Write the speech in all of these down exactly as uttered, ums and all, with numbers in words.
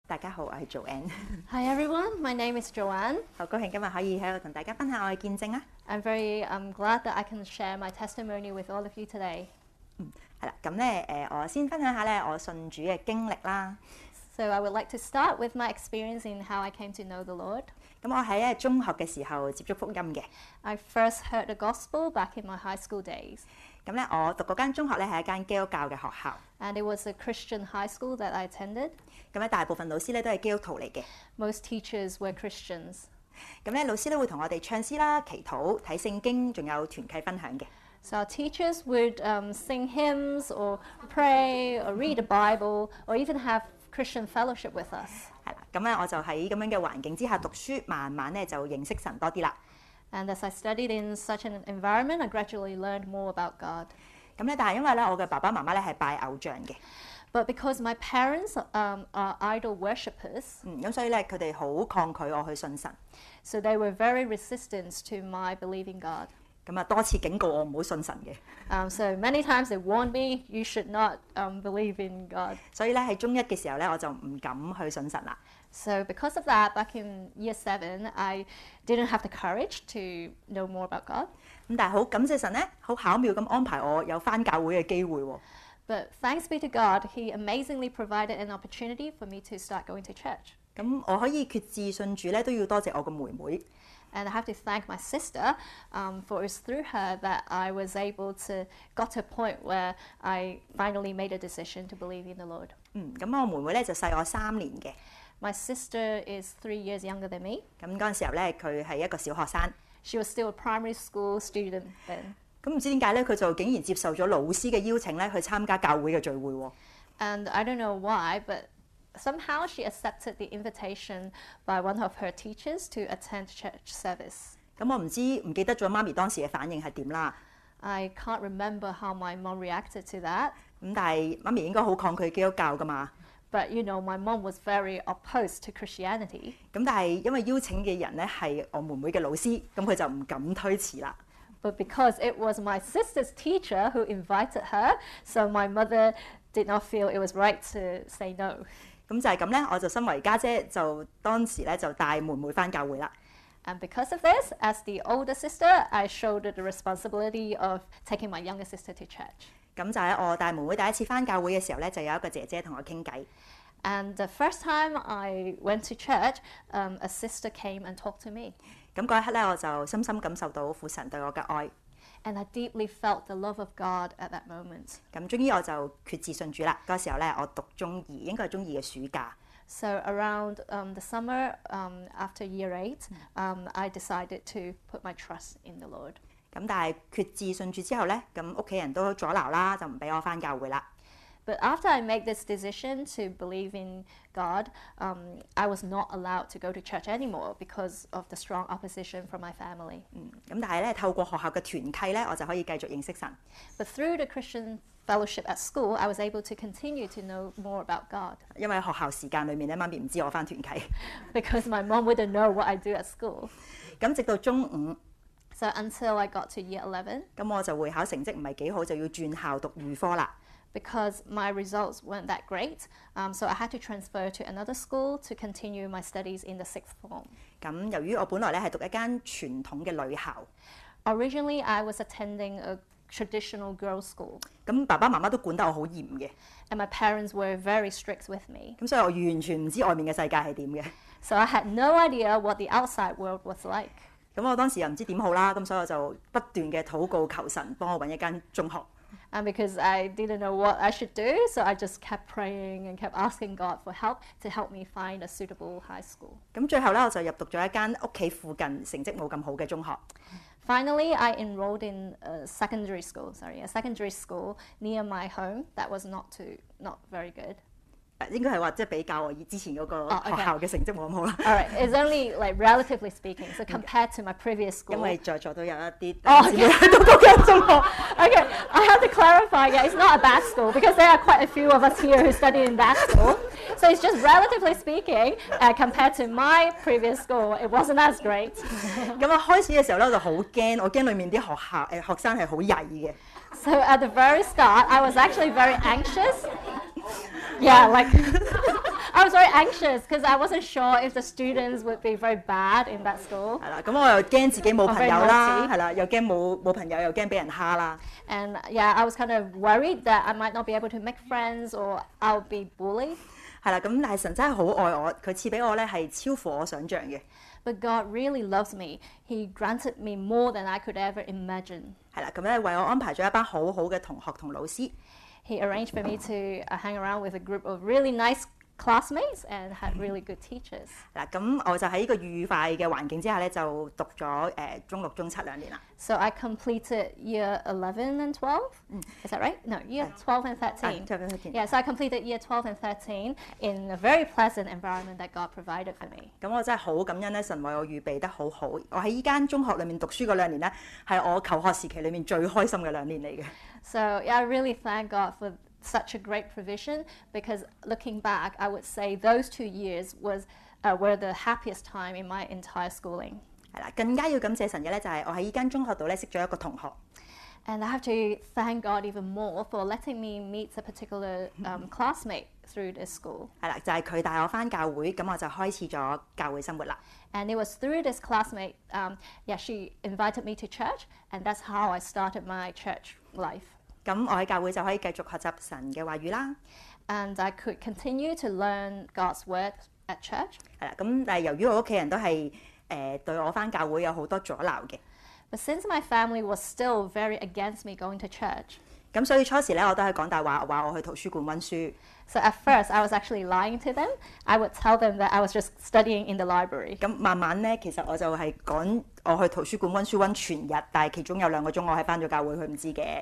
大家好，我係 Joanne， Hi everyone, my name is Joanne. 好高興今日可以喺度同大家分享我嘅見證啦。 I'm very um, glad that I can share my testimony with all of you today. 嗯，係啦，咁咧誒，我先分享下咧我信主嘅經歷啦。 So I would like to start with my experience in how I came to know the Lord. 咁我喺咧中學嘅時候接觸福音嘅。 I first heard the gospel back in my high school days. 咁咧我讀嗰間中學咧係一間基督教嘅學校。 And it was a Christian high school that I attended. 咁咧大部分老師咧都係基督徒嚟嘅。 Most teachers were Christians. 咁咧老師咧會同我哋唱詩啦、祈禱、睇聖經，仲有團契分享嘅。 So our teachers would um, sing hymns or pray or read the Bible or even have Christian fellowship with us. 係啦，咁咧我就喺咁樣嘅環境之下讀書，慢慢咧就認識神多啲啦。 And as I studied in such an environment, I gradually learned more about God. 咁咧，但係因為咧我嘅爸爸媽媽咧係拜偶像嘅。 But because my parents um, are idol worshippers, 嗯，咁所以咧佢哋好抗拒我去信神。 so they were very resistant to my believing God. 咁啊多次警告我唔好信神嘅。 Um, so many times they warned me, you should not um, believe in God. 所以咧喺中一嘅時候咧我就唔敢去信神啦。 So because of that, back in year seven, I didn't have the courage to know more about God. 咁但係好感謝神咧，好巧妙咁安排我有返教會嘅機會喎。 But thanks be to God, He amazingly provided an opportunity for me to start going to church. 咁我可以決志信主咧，都要多謝我個妹妹。 And I have to thank my sister, um, for it's through her that I was able to got to a point where I finally made a decision to believe in the Lord. 嗯，咁我妹妹咧就細我三年嘅。 My sister is three years younger than me. 咁嗰陣時候咧，佢係一個小學生。 She was still a primary school student then. 咁唔知點解咧，佢就竟然接受咗老師嘅邀請咧，去參加教會嘅聚會喎。 And I don't know why, but somehow she accepted the invitation by one of her teachers to attend church service. 咁我唔知唔記得咗媽咪當時嘅反應係點啦。 I can't remember how my mom reacted to that. 咁但係媽咪應該好抗拒基督教噶嘛。 But you know, my mom was very opposed to Christianity. 咁但係因為邀請嘅人咧係我妹妹嘅老師，咁佢就唔敢推辭啦。 But because it was my sister's teacher who invited her, so my mother did not feel it was right to say no. 咁就係咁咧，我就身為家姐，就當時咧就帶妹妹返教會啦。 And because of this, as the older sister, I showed the responsibility of taking my younger sister to church. 咁就喺我帶妹妹第一次返教會嘅時候咧，就有一個姐姐同我傾偈。 And the first time I went to church, um, a sister came and talked to me. 咁嗰一刻咧，我就深深感受到父神對我嘅愛。 And I deeply felt the love of God at that moment. 咁終於我就決志信主啦。嗰時候咧，我讀中二，應該係中二嘅暑假。 So around um, the summer, um, after year eight, um, I decided to put my trust in the Lord. 咁但係決志信主之後咧，咁屋企人都阻撓啦，就唔俾我返教會啦。 But after I made this decision to believe in God, um, I was not allowed to go to church anymore because of the strong opposition from my family. 嗯，咁但係咧，透過學校嘅團契咧，我就可以繼續認識神。 But through the Christian fellowship at school, I was able to continue to know more about God. 因為學校時間裏面咧，媽咪唔知我返團契。 Because my mom wouldn't know what I do at school. 咁直到中五， So until I got to year eleven, 咁我就會考成績唔係幾好，就要轉校讀預科啦。 because my results weren't that great, um, so I had to transfer to another school to continue my studies in the sixth form. 咁由於我本來咧係讀一間傳統嘅女校， Originally, I was attending a traditional girls' school, 咁爸爸媽媽都管得我好嚴嘅， and my parents were very strict with me. 咁所以我完全唔知外面嘅世界係點嘅。 So I had no idea what the outside world was like. 咁我當時又唔知點好啦，咁所以我就不斷嘅禱告求神幫我揾一間中學。 And because I didn't know what I should do, so I just kept praying and kept asking God for help to help me find a suitable high school. 咁最後咧，我就入讀咗一間屋企附近成績冇咁好嘅中學。 Finally, I enrolled in a secondary school, sorry, a secondary school near my home that was not too, not very good. 應該係話即係比較我之前嗰個 Oh, okay. 學校嘅成績冇咁好啦。 All right, it's only like relatively speaking, so compared to my previous 因 school. 為在座都有一啲 Oh, 姊妹喺讀嗰間中學。 Okay, I have to clarify, yeah, it's not a bad school because there are quite a few of us here who study in that school. So it's just relatively speaking, uh, compared to my previous school, it wasn't as great. 咁啊開始嘅時候咧，我就好驚，我驚裡面啲學校誒學生係好曳嘅。 So at the very start, I was actually very anxious. Yeah, like I was very anxious because I wasn't sure if the students would be very bad in that school. 係啦，咁我又驚自己冇朋友 Oh, very 啦， naughty. 係啦，又驚冇冇朋友，又驚俾人蝦啦。 And yeah, I was kind of worried that I might not be able to make friends or I'll be bullied. 係啦，咁但係神真係好愛我，佢賜俾我咧係超乎我想象嘅。 But God really loves me. He granted me more than I could ever imagine. 係啦，咁咧為我安排咗一班好好嘅同學同老師。 He arranged for me to uh, hang around with a group of really nice classmates and had really good teachers. 嗱，咁我就喺呢個愉快嘅環境之下咧，就讀咗誒、呃、中六、中七兩年啦。 So I completed year eleven and twelve. Is that right? No, year twelve and thirteen. twelve and thirteen. Yeah, so I completed year twelve and thirteen in a very pleasant environment that God provided for me. 咁我真係好感恩咧，神為我預備得好好。我喺依間中學裏面讀書嗰兩年咧，係我求學時期裏面最開心嘅兩年嚟嘅。 So yeah, I really thank God for such a great provision because looking back, I would say those two years was uh, were the happiest time in my entire schooling. 係啦，更加要感謝神嘅咧，就係我喺依間中學度咧識咗一個同學。 And I have to thank God even more for letting me meet a particular um, classmate through this school. 係啦，就係佢帶我翻教會，咁我就開始咗教會生活啦。 And it was through this classmate, um, yeah, she invited me to church, and that's how I started my church life. 咁我喺教會就可以繼續學習神嘅話語啦。 And I could continue to learn God's word at church. 係啦，咁但係由於我屋企人都係誒、呃、對我翻教會有好多阻撓嘅， But since my family was still very against me going to church, 咁所以初時咧我都係講大話，話我去圖書館温書。 so at first I was actually lying to them. I would tell them that I was just studying in the library. 咁慢慢咧，其實我就係講我去圖書館温書温全日，但係其中有兩個鐘我係翻咗教會，佢唔知嘅。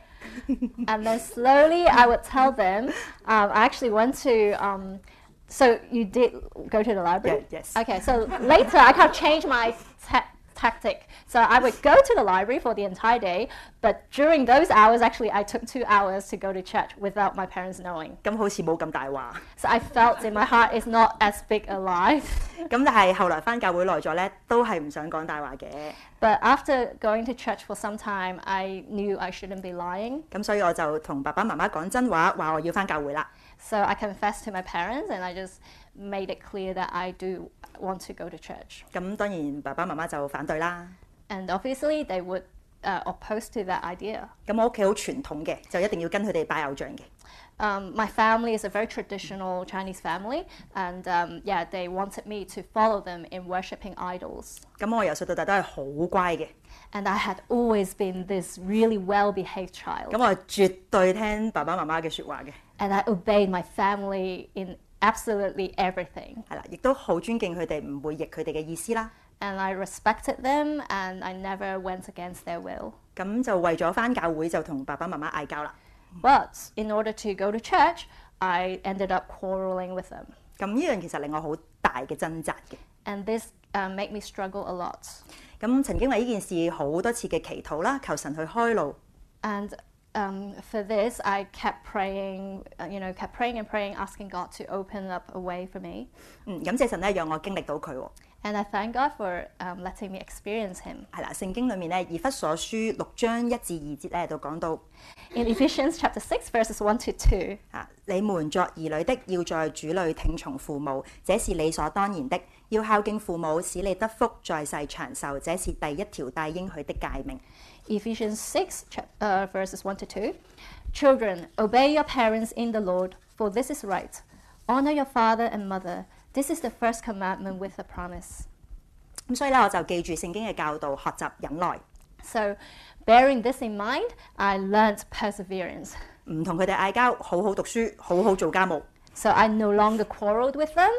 And then slowly I would tell them, um, I actually went to, um, so you did go to the library? Yeah, yes. Okay, so later I kind of changed my ta- tactic. So I would go to the library for the entire day, but during those hours, actually, I took two hours to go to church without my parents knowing. 咁好似冇咁大話。 So I felt in my heart it's not as big a lie. 咁但係後來翻教會耐咗咧，都係唔想講大話嘅。 But after going to church for some time, I knew I shouldn't be lying. 咁所以我就同爸爸媽媽講真話，話我要翻教會啦。 So I confessed to my parents and I just made it clear that I do want to go to church. 咁當然爸爸媽媽就反對啦。 And obviously they would uh, oppose to that idea. 咁我屋企好傳統嘅，就一定要跟佢哋拜偶像嘅。 Um, my family is a very traditional Chinese family, and um, yeah, they wanted me to follow them in worshipping idols. 咁我由細到大都係好乖嘅， And I had always been this really well-behaved child. 咁我係絕對聽爸爸媽媽嘅説話嘅， And I obeyed my family in absolutely everything. 係啦，亦都好尊敬佢哋，唔會逆佢哋嘅意思啦。 And I respected them, and I never went against their will. 咁就為咗翻教會就同爸爸媽媽嗌交啦。 But in order to go to church, I ended up quarreling with them. 咁呢樣其實令我好大嘅掙扎嘅。 And this uh, made me struggle a lot. 咁曾經為呢件事好多次嘅祈禱啦，求神去開路。 And um, for this, I kept praying, uh, you know, kept praying and praying, asking God to open up a way for me. 嗯，感謝神咧，讓我經歷到佢喎。 And I thank God for um, letting me experience Him. 係啦，聖經裏面咧，以弗所書六章一至二節咧，就講到 In Ephesians chapter six, verses one to two, 啊，你們作兒女的，要在主裏聽從父母，這是理所當然的。要孝敬父母，使你得福，在世長壽，這是第一條帶應許的誡命。 Ephesians six, chap- uh, verses one to two. Children, obey your parents in the Lord, for this is right. Honor your father and mother. This is the first commandment with a promise. 咁所以咧，我就記住聖經嘅教導，學習忍耐， So, bearing this in mind, I learnt perseverance. 唔同佢哋嗌交，好好讀書，好好做家務。 So I no longer quarreled with them.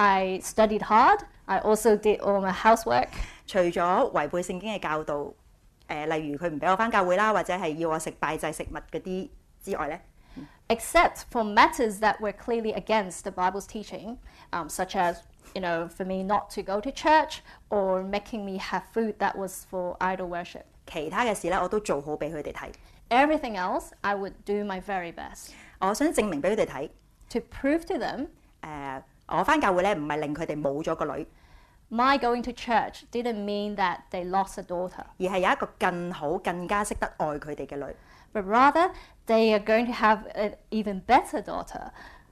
I studied hard. I also did all my housework. 除咗違背聖經嘅教導，誒、例如佢唔俾我翻教會啦，或者係要我食拜祭食物嗰啲之外咧， Except for matters that were clearly against the Bible's teaching, um, such as, you know, for me not to go to church or making me have food that was for idol worship. 其他嘅事咧，我都做好俾佢哋睇。 Everything else, I would do my very best 我想證明俾佢哋睇，誒、 to prove to them 我翻教會咧，唔係令佢哋冇咗個女， my going to church didn't mean that they lost a daughter, 而係有一個更好、更加識得愛佢哋嘅女。 but rather they are going to have an even better daughter.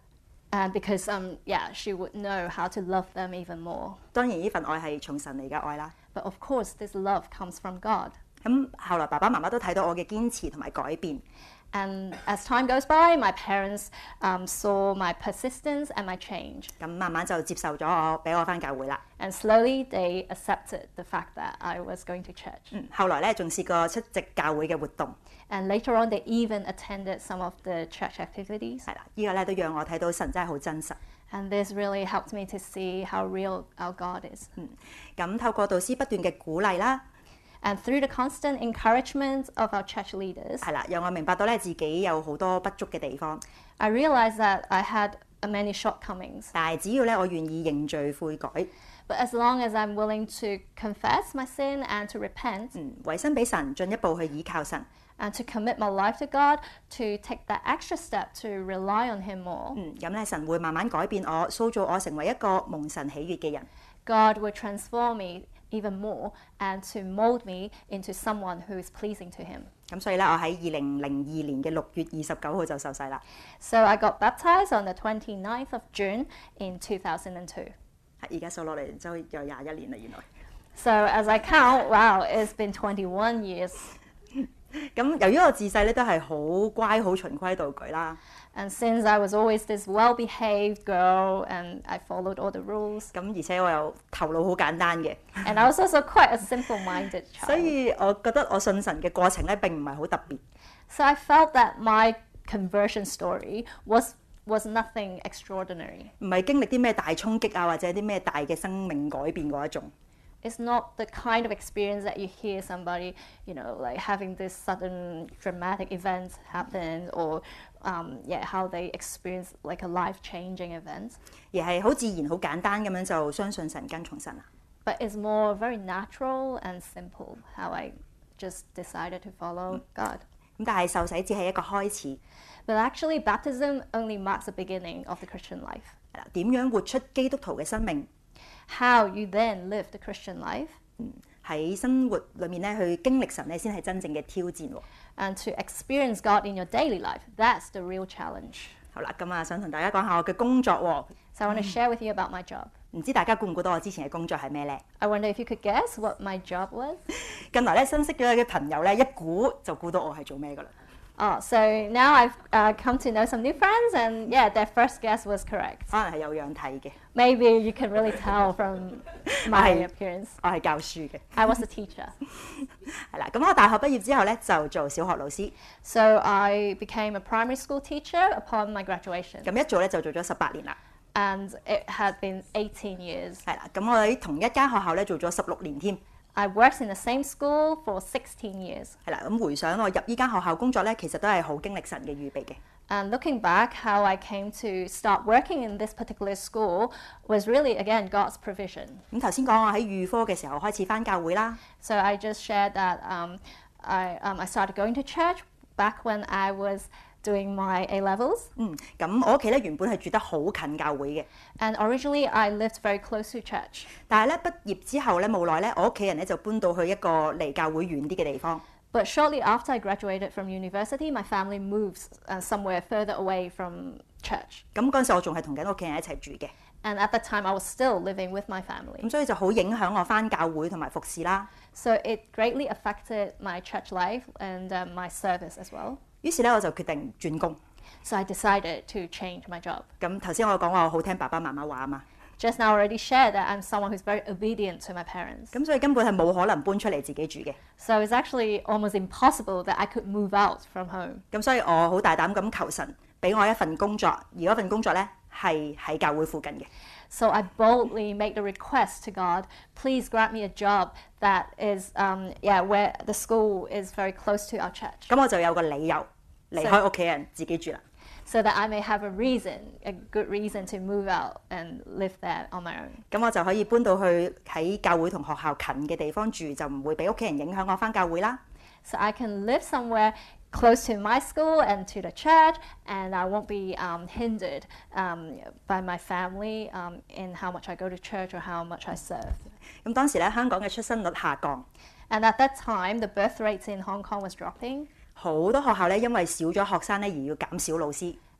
And because, um, yeah, she would know how to love them even more. 當然呢份愛係從神嚟嘅愛啦。 But of course, this love comes from God. 咁後來爸爸媽媽都睇到我嘅堅持同埋改變， And as time goes by, my parents um, saw my persistence and my change. 咁慢慢就接受咗我，俾我翻教會啦。 And slowly they accepted the fact that I was going to church. 嗯，後來咧仲試過出席教會嘅活動， And later on, they even attended some of the church activities. 係啦，呢個咧都讓我睇到神真係好真實。 And this really helped me to see how real our God is. 咁透過導師不斷嘅鼓勵啦， And through the constant encouragement of our church leaders, 係啦，讓我明白到咧自己有好多不足嘅地方， I realized that I had many shortcomings. 但係只要咧我願意認罪悔改， But as long as I'm willing to confess my sin and to repent, 嗯，委身俾神，進一步去倚靠神， and to commit my life to God, to take that extra step to rely on Him more, 嗯，咁咧神會慢慢改變我，塑造我成為一個蒙神喜悅嘅人。 God will transform me even more and to mold me into someone who is pleasing to Him. 咁所以咧，我喺二零零二年嘅六月二十九號就受洗啦。 So I got baptized on the twenty-ninth of June in two thousand two. 而家數落嚟就有廿一年啦，原來。 So as I count, wow, it's been twenty-one years. 咁由於我自細咧都係好乖、好循規蹈矩啦， And since I was always this well-behaved girl and I followed all the rules, 咁而且我又頭腦好簡單嘅， and I was also quite a simple-minded 所 child. 以我覺得我信神嘅過程咧並唔係好特別。 So I felt that my conversion story was was nothing extraordinary. 唔係經歷啲咩大衝擊啊，或者啲咩大嘅生命改變嗰一種。 It's not the kind of experience that you hear somebody, you know, like having this sudden dramatic event happen, or um, yeah, how they experience like a life-changing event. 而係好自然、好簡單咁樣就相信神、跟從神啊。 But it's more very natural and simple how I just decided to follow God. 咁但係受洗只係一個開始， But actually, baptism only marks the beginning of the Christian life. 係啦，點樣活出基督徒嘅生命， How you then live the Christian life 喺生活裏面咧去經歷神咧，先係真正嘅挑戰喎。 and to experience God in your daily life, that's the real challenge. 好啦，咁啊想同大家講下我嘅工作喎。 So I want to share with you about my job. 唔知大家估唔估到我之前嘅工作係咩呢？ I wonder if you could guess what my job was. 近來咧新識咗嘅朋友咧，一估就估到我係做咩噶啦。 Oh, so now I've uh, come to know some new friends, and yeah, their first guess was correct. 可能係有樣睇嘅， Maybe you can really tell from my I- appearance. 我係教書嘅。 I was a teacher. 係啦，咁我大學畢業之後咧就做小學老師， So I became a primary school teacher upon my graduation, 咁一做咧就做咗十八年啦。 and it had been eighteen years. 係啦，咁我喺同一間學校咧做咗十六年添。 I worked in the same school for sixteen years. 係啦，咁回想我入呢間學校工作咧，其實都係好經歷神嘅預備嘅。 And looking back, how I came to start working in this particular school was really, again, God's provision. 咁頭先講我喺預科嘅時候開始返教會啦， So I just shared that um, I, um, I started going to church back when I was doing my A levels. 嗯，咁我屋企咧原本係住得好近教會嘅， And originally, I lived very close to church. 但係咧畢業之後咧無奈咧，我屋企人咧就搬到去一個離教會遠啲嘅地方。 But shortly after I graduated from university, my family moved uh, somewhere further away from church. 咁嗰陣時我仲係同緊屋企人一齊住嘅， And at that time, I was still living with my family. 咁所以就好影響我返教會同埋服侍啦。 So it greatly affected my church life and uh, my service as well. 於是咧我就決定轉工。 So I decided to change my job. 咁頭先我講話我好聽爸爸媽媽話啊嘛， Just now, I already shared that I'm someone who's very obedient to my parents. 咁所以根本係冇可能搬出嚟自己住嘅。 So it's actually almost impossible that I could move out from home. 咁所以我好大膽咁求神俾我一份工作，而嗰份工作咧係喺教會附近嘅。 So I boldly made the request to God, please grant me a job that is, um, yeah, where the school is very close to our church, 咁我就有個理由離開屋企人自己住啦。 so that I may have a reason, a good reason to move out and live there on my own. 咁我就可以搬到去喺教會同學校近嘅地方住，就唔會俾屋企人影響我返教會啦。 So I can live somewhere close to my school and to the church, and I won't be um, hindered um, by my family um, in how much I go to church or how much I serve. 咁當時咧香港嘅出生率下降， And at that time, the birth rates in Hong Kong was dropping, 好多學校咧因為少咗學生咧而要減少老師。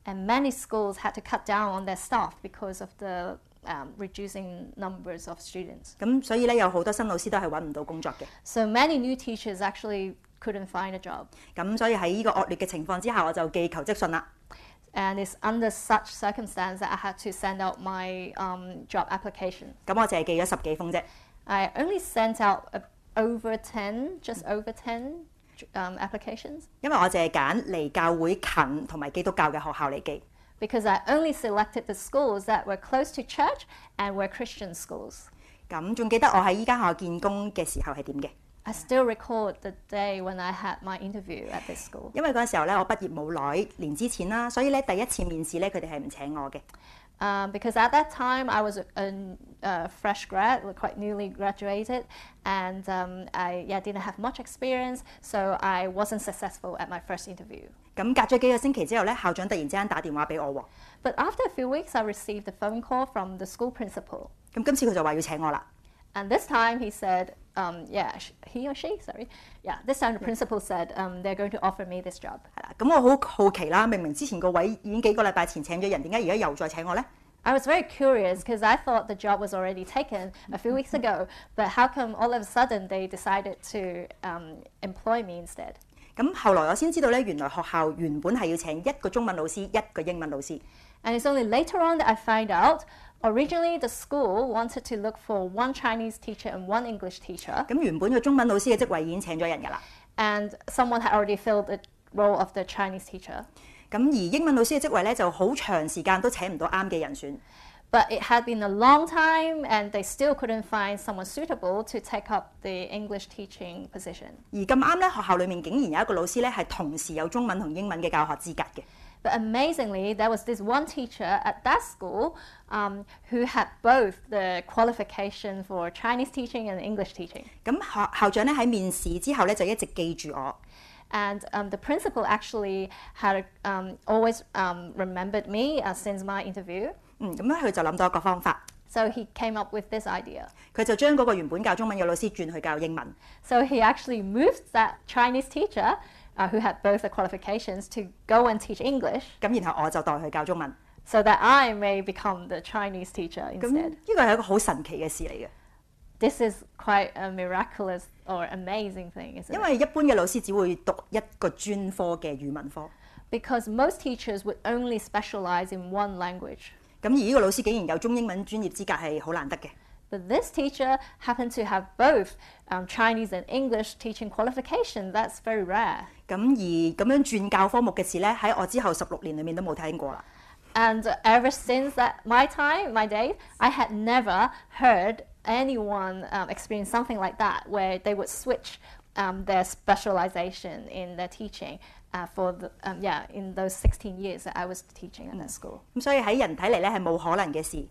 And many schools had to cut down on their staff because of the um, reducing numbers of students. 咁所以咧有好多新老師都係揾唔到工作嘅。 So many new teachers actually couldn't find a job. 咁所以喺呢個惡劣嘅情況之下，我就寄求職信啦。 And it's under such circumstance that I had to send out my um, job application. 咁我淨係寄咗十幾封啫。 I only sent out a, over ten, just over ten um, applications. 因為我淨係揀離教會近同埋基督教嘅學校嚟寄。 Because I only selected the schools that were close to church and were Christian schools. 咁仲記得我喺依間學校見工嘅時候係點嘅？ I still recall the day when I had my interview at this school. 因為嗰陣時候咧，我畢業冇耐，年之前啦，所以咧第一次面試咧，佢哋係唔請我嘅。 Um, because at that time I was a, a, a fresh grad, quite newly graduated, and um, I yeah, didn't have much experience, so I wasn't successful at my first interview. 咁隔咗幾個星期之後咧，校長突然之間打電話俾我喎。 But after a few weeks, I received a phone call from the school principal. 咁今次佢就話要請我啦。 And this time he said, um, yeah, he or she, sorry. Yeah, this time the principal said um, they're going to offer me this job. 係啦，咁我好好奇啦，明明之前個位已經幾個禮拜前請咗人，點解而家又再請我呢？ I was very curious because I thought the job was already taken a few weeks ago, but how come all of a sudden they decided to um, employ me instead? 咁後來我先知道咧，原來學校原本係要請一個中文老師，一個英文老師。 And it's only later on that I find out, originally the school wanted to look for one Chinese teacher and one English teacher. 咁原本個中文老師嘅職位已經請咗人㗎啦。 And someone had already filled the role of the Chinese teacher. 咁而英文老師嘅職位咧，就好長時間都請唔到啱嘅人選。 But it had been a long time and they still couldn't find someone suitable to take up the English teaching position. 而咁啱咧，學校裡面竟然有一個老師咧，係同時有中文同英文嘅教學資格嘅。 But amazingly, there was this one teacher at that school um, who had both the qualification for Chinese teaching and English teaching. 咁校校長咧喺面試之後咧，就一直記住我。 And um, the principal actually had um, always um, remembered me uh, since my interview. 嗯，咁咧佢就諗到一個方法， So he came up with this idea. 佢就將嗰個原本教中文嘅老師轉去教英文。 So he actually moved that Chinese teacher uh, who had both the qualifications to go and teach English 咁然後我就代佢教中文。 so that I may become the Chinese teacher 咁 instead. 呢個係一個好神奇嘅事嚟嘅， This is quite a miraculous or amazing thing, isn't 因 it? 為一般嘅老師只會讀一個專科嘅語文科。 Because most teachers would only specialize in one language. 咁而呢個老師竟然有中英文專業資格係好難得嘅。 But this teacher happened to have both um, Chinese and English teaching qualification. That's very rare. 咁而咁樣轉教科目嘅事咧，喺我之後十六年裏面都冇聽過啦。 And ever since that my time, my days, I had never heard anyone um, experience something like that, where they would switch um, their specialization in their teaching uh, for the um, yeah in those sixteen years that I was teaching at that school. 咁所以喺人睇嚟咧係冇可能嘅事。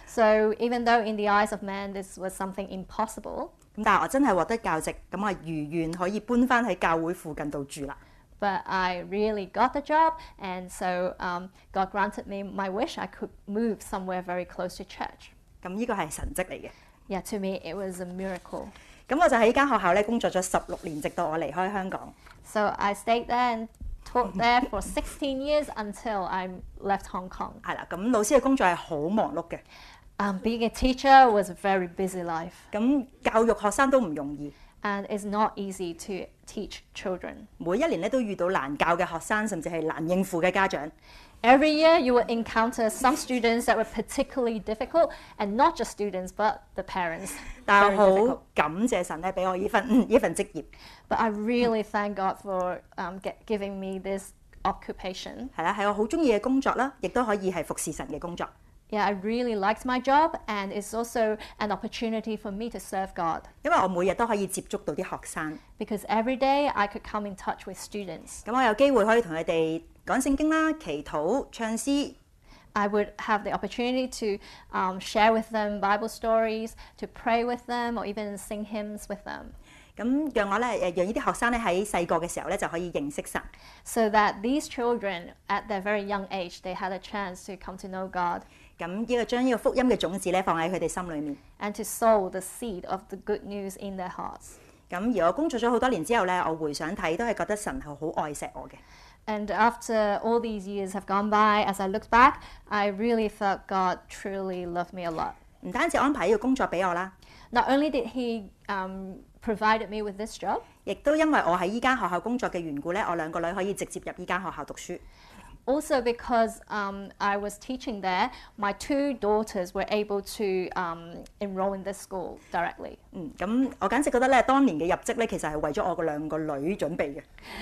So even though in the eyes of man this was something impossible, 咁但係我真係獲得教職，咁我如願可以搬翻喺教會附近度住啦。 but I really got the job, and so um, God granted me my wish. I could move somewhere very close to church. 咁呢個係神蹟嚟嘅。 Yeah, to me it was a miracle. 咁我就喺呢間學校咧工作咗十六年，直到我離開香港。 So I stayed there and taught there for sixteen years until I left Hong Kong. 係啦，咁老師嘅工作係好忙碌嘅。 Um, being a teacher was a very busy life, 咁教育學生都唔容易， and it's not easy to teach children. 每一年咧都遇到難教嘅學生，甚至係難應付嘅家長。 Every year you will encounter some students that were particularly difficult, and not just students but the parents. 但 Very 係好 difficult. 感謝神咧，俾我呢份呢份職業， But I really thank God for um, get, giving me this occupation. 係啦，係我好中意嘅工作啦，亦都可以係服侍神嘅工作。 Yeah, I really liked my job, and it's also an opportunity for me to serve God. 因為我每日都可以接觸到啲學生， Because every day I could come in touch with students. 咁我有機會可以同佢哋講聖經啦、祈禱、唱詩。 I would have the opportunity to um, share with them Bible stories, to pray with them, or even sing hymns with them. 咁讓我咧誒讓呢啲學生咧喺細個嘅時候咧就可以認識神。 So that these children, at their very young age, they had a chance to come to know God 咁呢個將呢個福音嘅種子咧放喺佢哋心裏面。 and to sow the seed of the good news in their hearts. 咁而我工作咗好多年之後咧，我回想睇都係覺得神係好愛錫我嘅。 And after all these years have gone by, as I looked back, I really felt God truly loved me a lot. 唔單止安排呢個工作俾我啦， Not only did He um, provided me with this job, 亦都因為我喺依間學校工作嘅緣故咧，我兩個女可以直接入依間學校讀書。 also because um, I was teaching there, my two daughters were able to um, enroll in this school directly. 嗯，咁我簡直覺得咧，當年嘅入職咧，其實係為咗我個兩個女準備嘅。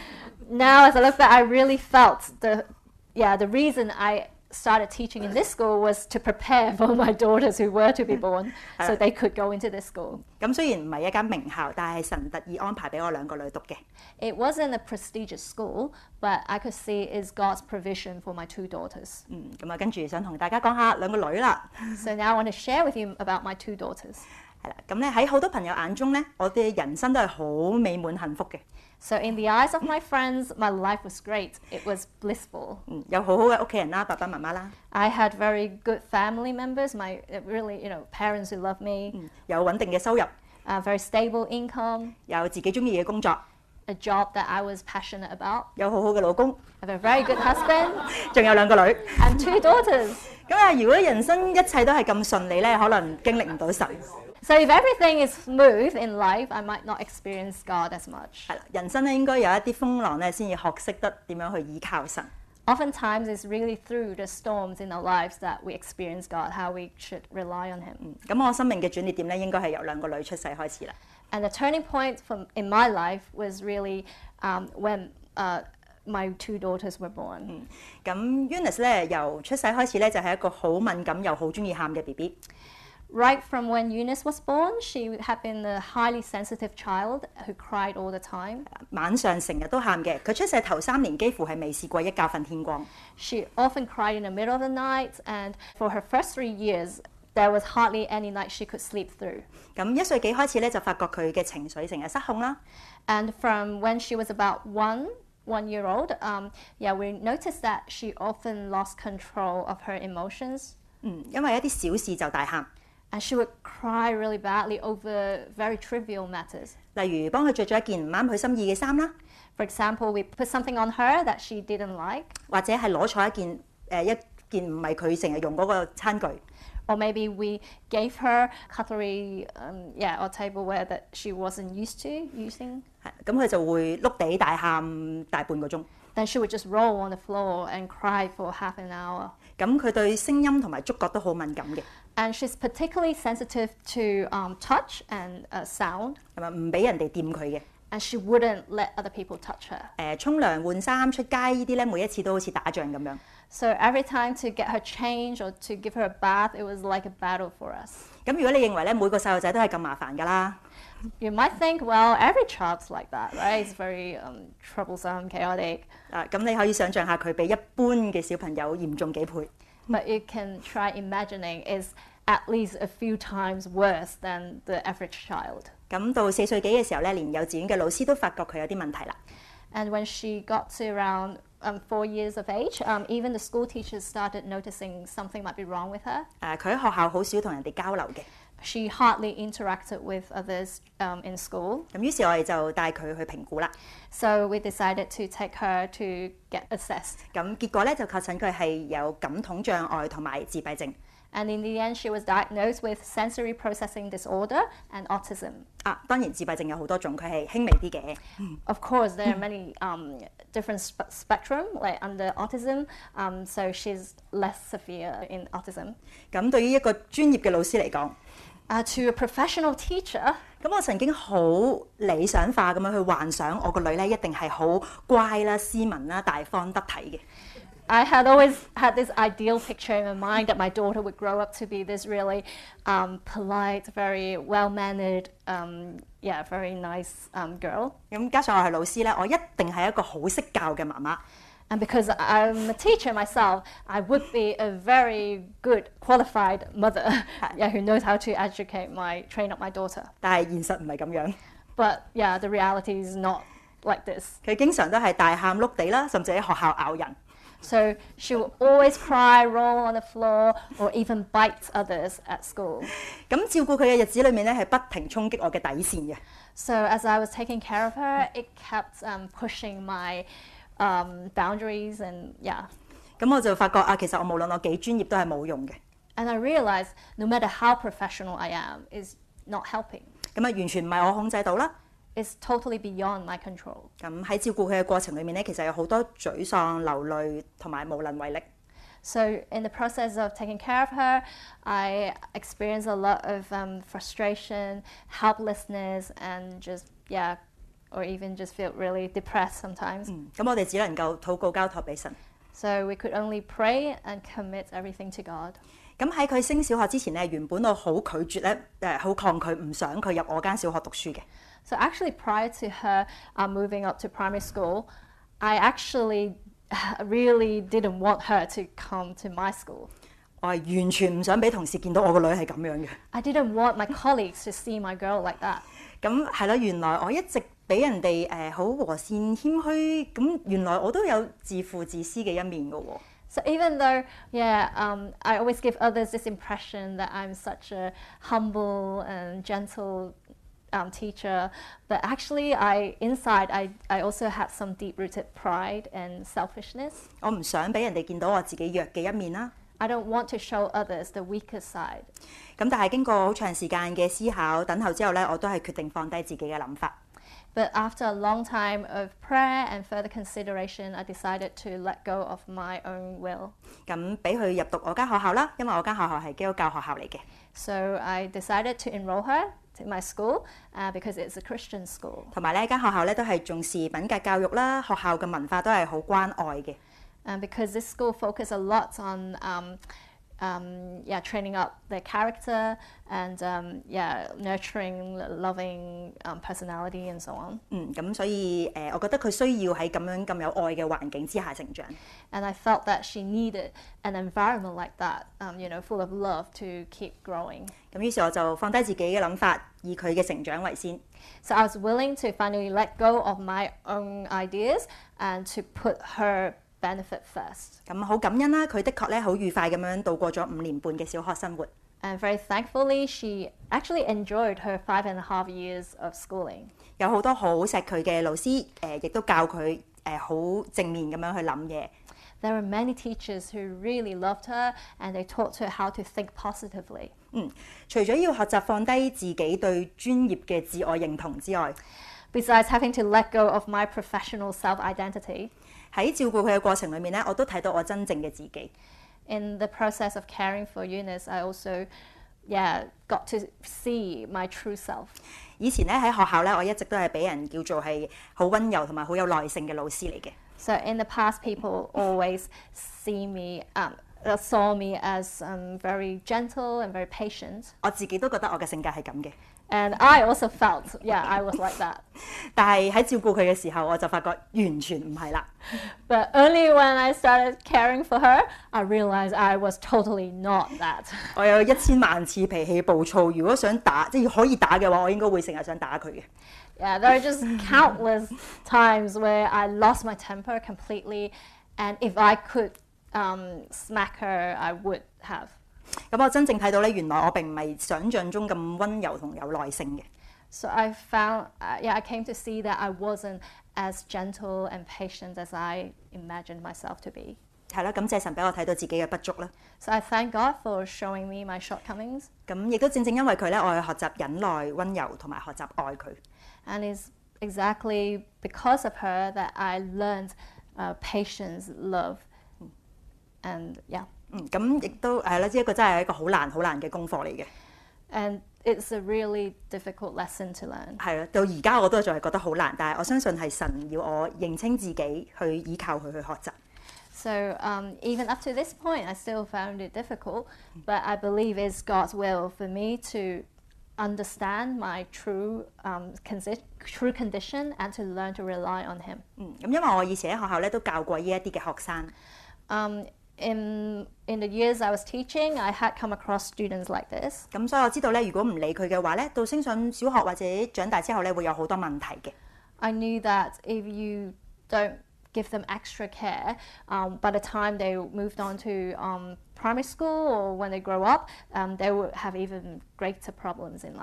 Now, as I look back, I really felt the, yeah, the reason I started teaching in this school was to prepare for my daughters who were to be born, so they could go into this school. 咁雖然唔係一間名校，但係神特意安排俾我兩個女讀嘅。 It wasn't a prestigious school, but I could see it's God's provision for my two daughters. 嗯，咁啊，跟住想同大家講下兩個女啦。 So now I want to share with you about my two daughters. 係啦，咁咧喺好多朋友眼中咧，我哋人生都係好美滿幸福嘅。 So in the eyes of my friends, my life was great. It was blissful. 嗯，有好好嘅屋企人啦，爸爸媽媽啦， I had very good family members, my uh, really, you know, parents who loved me, 嗯，有穩定嘅收入， a very stable income, 有自己中意嘅工作， a job that I was passionate about, 有好好嘅老公， I have a very good husband, 仲有兩個女。 and two daughters. 咁啊，如果人生一切都係咁順利咧，可能經歷唔到神。 So if everything is smooth in life, I might not experience God as much. 係啦，人生咧應該有一啲風浪咧，先至學識得點樣去依靠神。 Oftentimes, it's really through the storms in our lives that we experience God, how we should rely on Him. 嗯，咁我生命嘅轉捩點咧，應該係由兩個女出世開始啦。 And the turning point from, in my life was really um, when uh, my two daughters were born. 咁 Eunice 咧由出世開始咧，就係一個好敏感又好中意喊嘅 B B。 Right from when Eunice was born, she had been a highly sensitive child who cried all the time. 晚上成日都喊嘅，佢出世頭三年幾乎係未試過一覺瞓天光。 She often cried in the middle of the night, and for her first three years, there was hardly any night she could sleep through. 咁一歲幾開始咧，就發覺佢嘅情緒成日失控啦。 And from when she was about one, one year old, um, yeah, we noticed that she often lost control of her emotions. 嗯，因為一啲小事就大喊， And she would cry really badly over very trivial matters. 例如幫佢着咗一件唔啱佢心意嘅衫啦， For example, we put something on her that she didn't like, 或者係攞錯一件誒、呃、一件唔係佢成日用嗰個餐具。 or maybe we gave her cutlery, um, yeah, or tableware that she wasn't used to using. 係咁佢就會碌地大喊大半個鐘。 Then she would just roll on the floor and cry for half an hour. 咁佢對聲音同埋觸覺都好敏感嘅， And she's particularly sensitive to um, touch and uh, sound, 係咪唔俾人哋掂佢嘅？ and she wouldn't let other people touch her. 誒沖涼換衫出街呢啲咧，每一次都好似打仗咁樣。 So every time to get her changed or to give her a bath, it was like a battle for us. 咁如果你認為咧每個細路仔都係咁麻煩㗎啦， You might think, well, every child's like that, right? It's very um, troublesome, chaotic. 啊咁你可以想象下佢比一般嘅小朋友嚴重幾倍。 But you can try imagining it's at least a few times worse than the average child. 咁到四歲幾嘅時候咧，連幼稚園嘅老師都發覺佢有啲問題啦。 And when she got to around um, four years of age, um, even the school teachers started noticing something might be wrong with her. 誒佢喺學校好少同人哋交流嘅， She hardly interacted with others um, in school. 咁於是我哋就帶佢去評估啦。 So we decided to take her to get assessed. 咁結果咧就確診佢係有感統障礙同埋自閉症。 And in the end, she was diagnosed with sensory processing disorder and autism. 啊，當然自閉症有好多種，佢係輕微啲嘅。 Of course, there are many um, different spe- spectrum, like under autism. Um, so she's less severe in autism. 咁對於一個專業嘅老師嚟講， Uh, to a professional teacher, 咁我曾經好理想化咁樣去幻想我個女咧一定係好乖啦、斯文啦、大方得體嘅。 I had always had this ideal picture in my mind that my daughter would grow up to be this really um, polite, very well-mannered, um, yeah, very nice um, girl. 咁加上我係老師咧，我一定係一個好識教嘅媽媽。 And because I'm a teacher myself, I would be a very good, qualified mother, yeah, who knows how to educate my, train up my daughter. 但係現實唔係咁樣， But yeah, the reality is not like this. 佢經常都係大喊碌地啦，甚至喺學校咬人。 So she would always cry, roll on the floor, or even bite others at school. 咁照顧佢嘅日子裏面咧，係不停衝擊我嘅底線嘅。 So as I was taking care of her, it kept um, pushing my um, boundaries and yeah. 咁我就發覺啊，其實我無論我幾專業都係冇用嘅。 And I realized no matter how professional I am is not helping. 咁啊，完全唔係我控制到啦。 It's totally beyond my control. 咁喺照顧佢嘅過程裏面咧，其實有好多沮喪、流淚同埋無能為力。 So in the process of taking care of her, I experienced a lot of um, frustration, helplessness, and just yeah, or even just feel really depressed sometimes. 嗯，咁我哋只能夠禱告交託俾神。 So we could only pray and commit everything to God. 咁喺佢升小學之前咧，原本我好拒絕咧，誒好抗拒，唔想佢入我間小學讀書嘅。 So actually, prior to her uh, moving up to primary school, I actually really didn't want her to come to my school. 我係完全唔想俾同事見到我個女係咁樣嘅。 I didn't want my colleagues to see my girl like that. 咁係咯，原來我一直俾人哋誒好和善謙虛，咁原來我都有自負自私嘅一面嘅喎。 So even though, yeah, um, I always give others this impression that I'm such a humble and gentle um, teacher, but actually, I inside I, I also had some deep-rooted pride and selfishness. 我唔想俾人哋見到我自己弱嘅一面啦。 I don't want to show others the weaker side. 咁但係經過好長時間嘅思考等候之後咧，我都係決定放低自己嘅諗法。 But after a long time of prayer and further consideration, I decided to let go of my own will. 咁俾佢入讀我間學校啦，因為我間學校係基督教學校嚟嘅。 So I decided to enroll her to my school uh, because it's a Christian school. 同埋呢間學校咧都係重視品格教育啦，學校嘅文化都係好關愛嘅。 And because this school focuses a lot on um, um, yeah, training up their character and um, yeah, nurturing, loving um, personality and so on. 嗯，咁所以誒、呃，我覺得佢需要喺咁樣咁有愛嘅環境之下成長。 And I felt that she needed an environment like that, um, you know, full of love to keep growing. 咁於是我就放低自己嘅諗法，以佢嘅成長為先。 So I was willing to finally let go of my own ideas and to put her benefit first. 咁好感恩啦，佢的確咧好愉快咁樣度過咗五年半嘅小學生活。 And very thankfully, she actually enjoyed her five and a half years of schooling. 有好多好錫佢嘅老師，誒、呃、亦都教佢誒好正面咁樣去諗嘢。 There were many teachers who really loved her and they taught her how to think positively. 嗯，除咗要學習放低自己對專業嘅自我認同之外， Besides having to let go of my professional self-identity, 喺照顧佢嘅過程裏面咧，我都睇到我真正嘅自己。 in the process of caring for Eunice, I also, yeah, got to see my true self. 以前咧喺學校咧，我一直都係俾人叫做係好温柔同埋好有耐性嘅老師嚟嘅。 So in the past, people always see me, um, uh, saw me as um, very gentle and very patient. 我自己都覺得我嘅性格係咁嘅， And I also felt, yeah, I was like that. 但係喺照顧佢嘅時候，我就發覺完全唔係啦。 But only when I started caring for her, I realized I was totally not that. 我有一千萬次脾氣暴躁，如果想打，即係可以打嘅話，我應該會成日想打佢嘅。 Yeah, there are just countless times where I lost my temper completely, and if I could um, smack her, I would have. 咁我真正睇到咧，原來我並唔係想像中咁温柔同有耐性嘅。 So I found, uh, yeah, I came to see that I wasn't as gentle and patient as I imagined myself to be. 係啦，感謝神俾我睇到自己嘅不足啦。 So I thank God for showing me my shortcomings. 咁亦都正正因為佢咧，我去學習忍耐、温柔同埋學習愛佢。 And it's exactly because of her that I learned uh, patience, love, and yeah. 嗯，咁亦都係啦，呢一個真係一個好難好難嘅功課嚟嘅。 And it's a really difficult lesson to learn. 係啦，到而家我都仲係覺得好難，但係我相信係神要我認清自己，去依靠佢去學習。 So um, even up to this point, I still found it difficult, but I believe it's God's will for me to understand my true um, consi- true condition and to learn to rely on Him. 嗯，咁因為我以前喺學校咧都教過呢一啲嘅學生， Um, in in the years I was teaching, I had come across students like this. 咁所以我知道咧，如果唔理佢嘅話咧，到升上小學或者長大之後咧，會有好多問題嘅。 I knew that if you don't give them extra care, um, by the time they moved on to um, primary school or when they grow up, um, they will have even greater problems in life.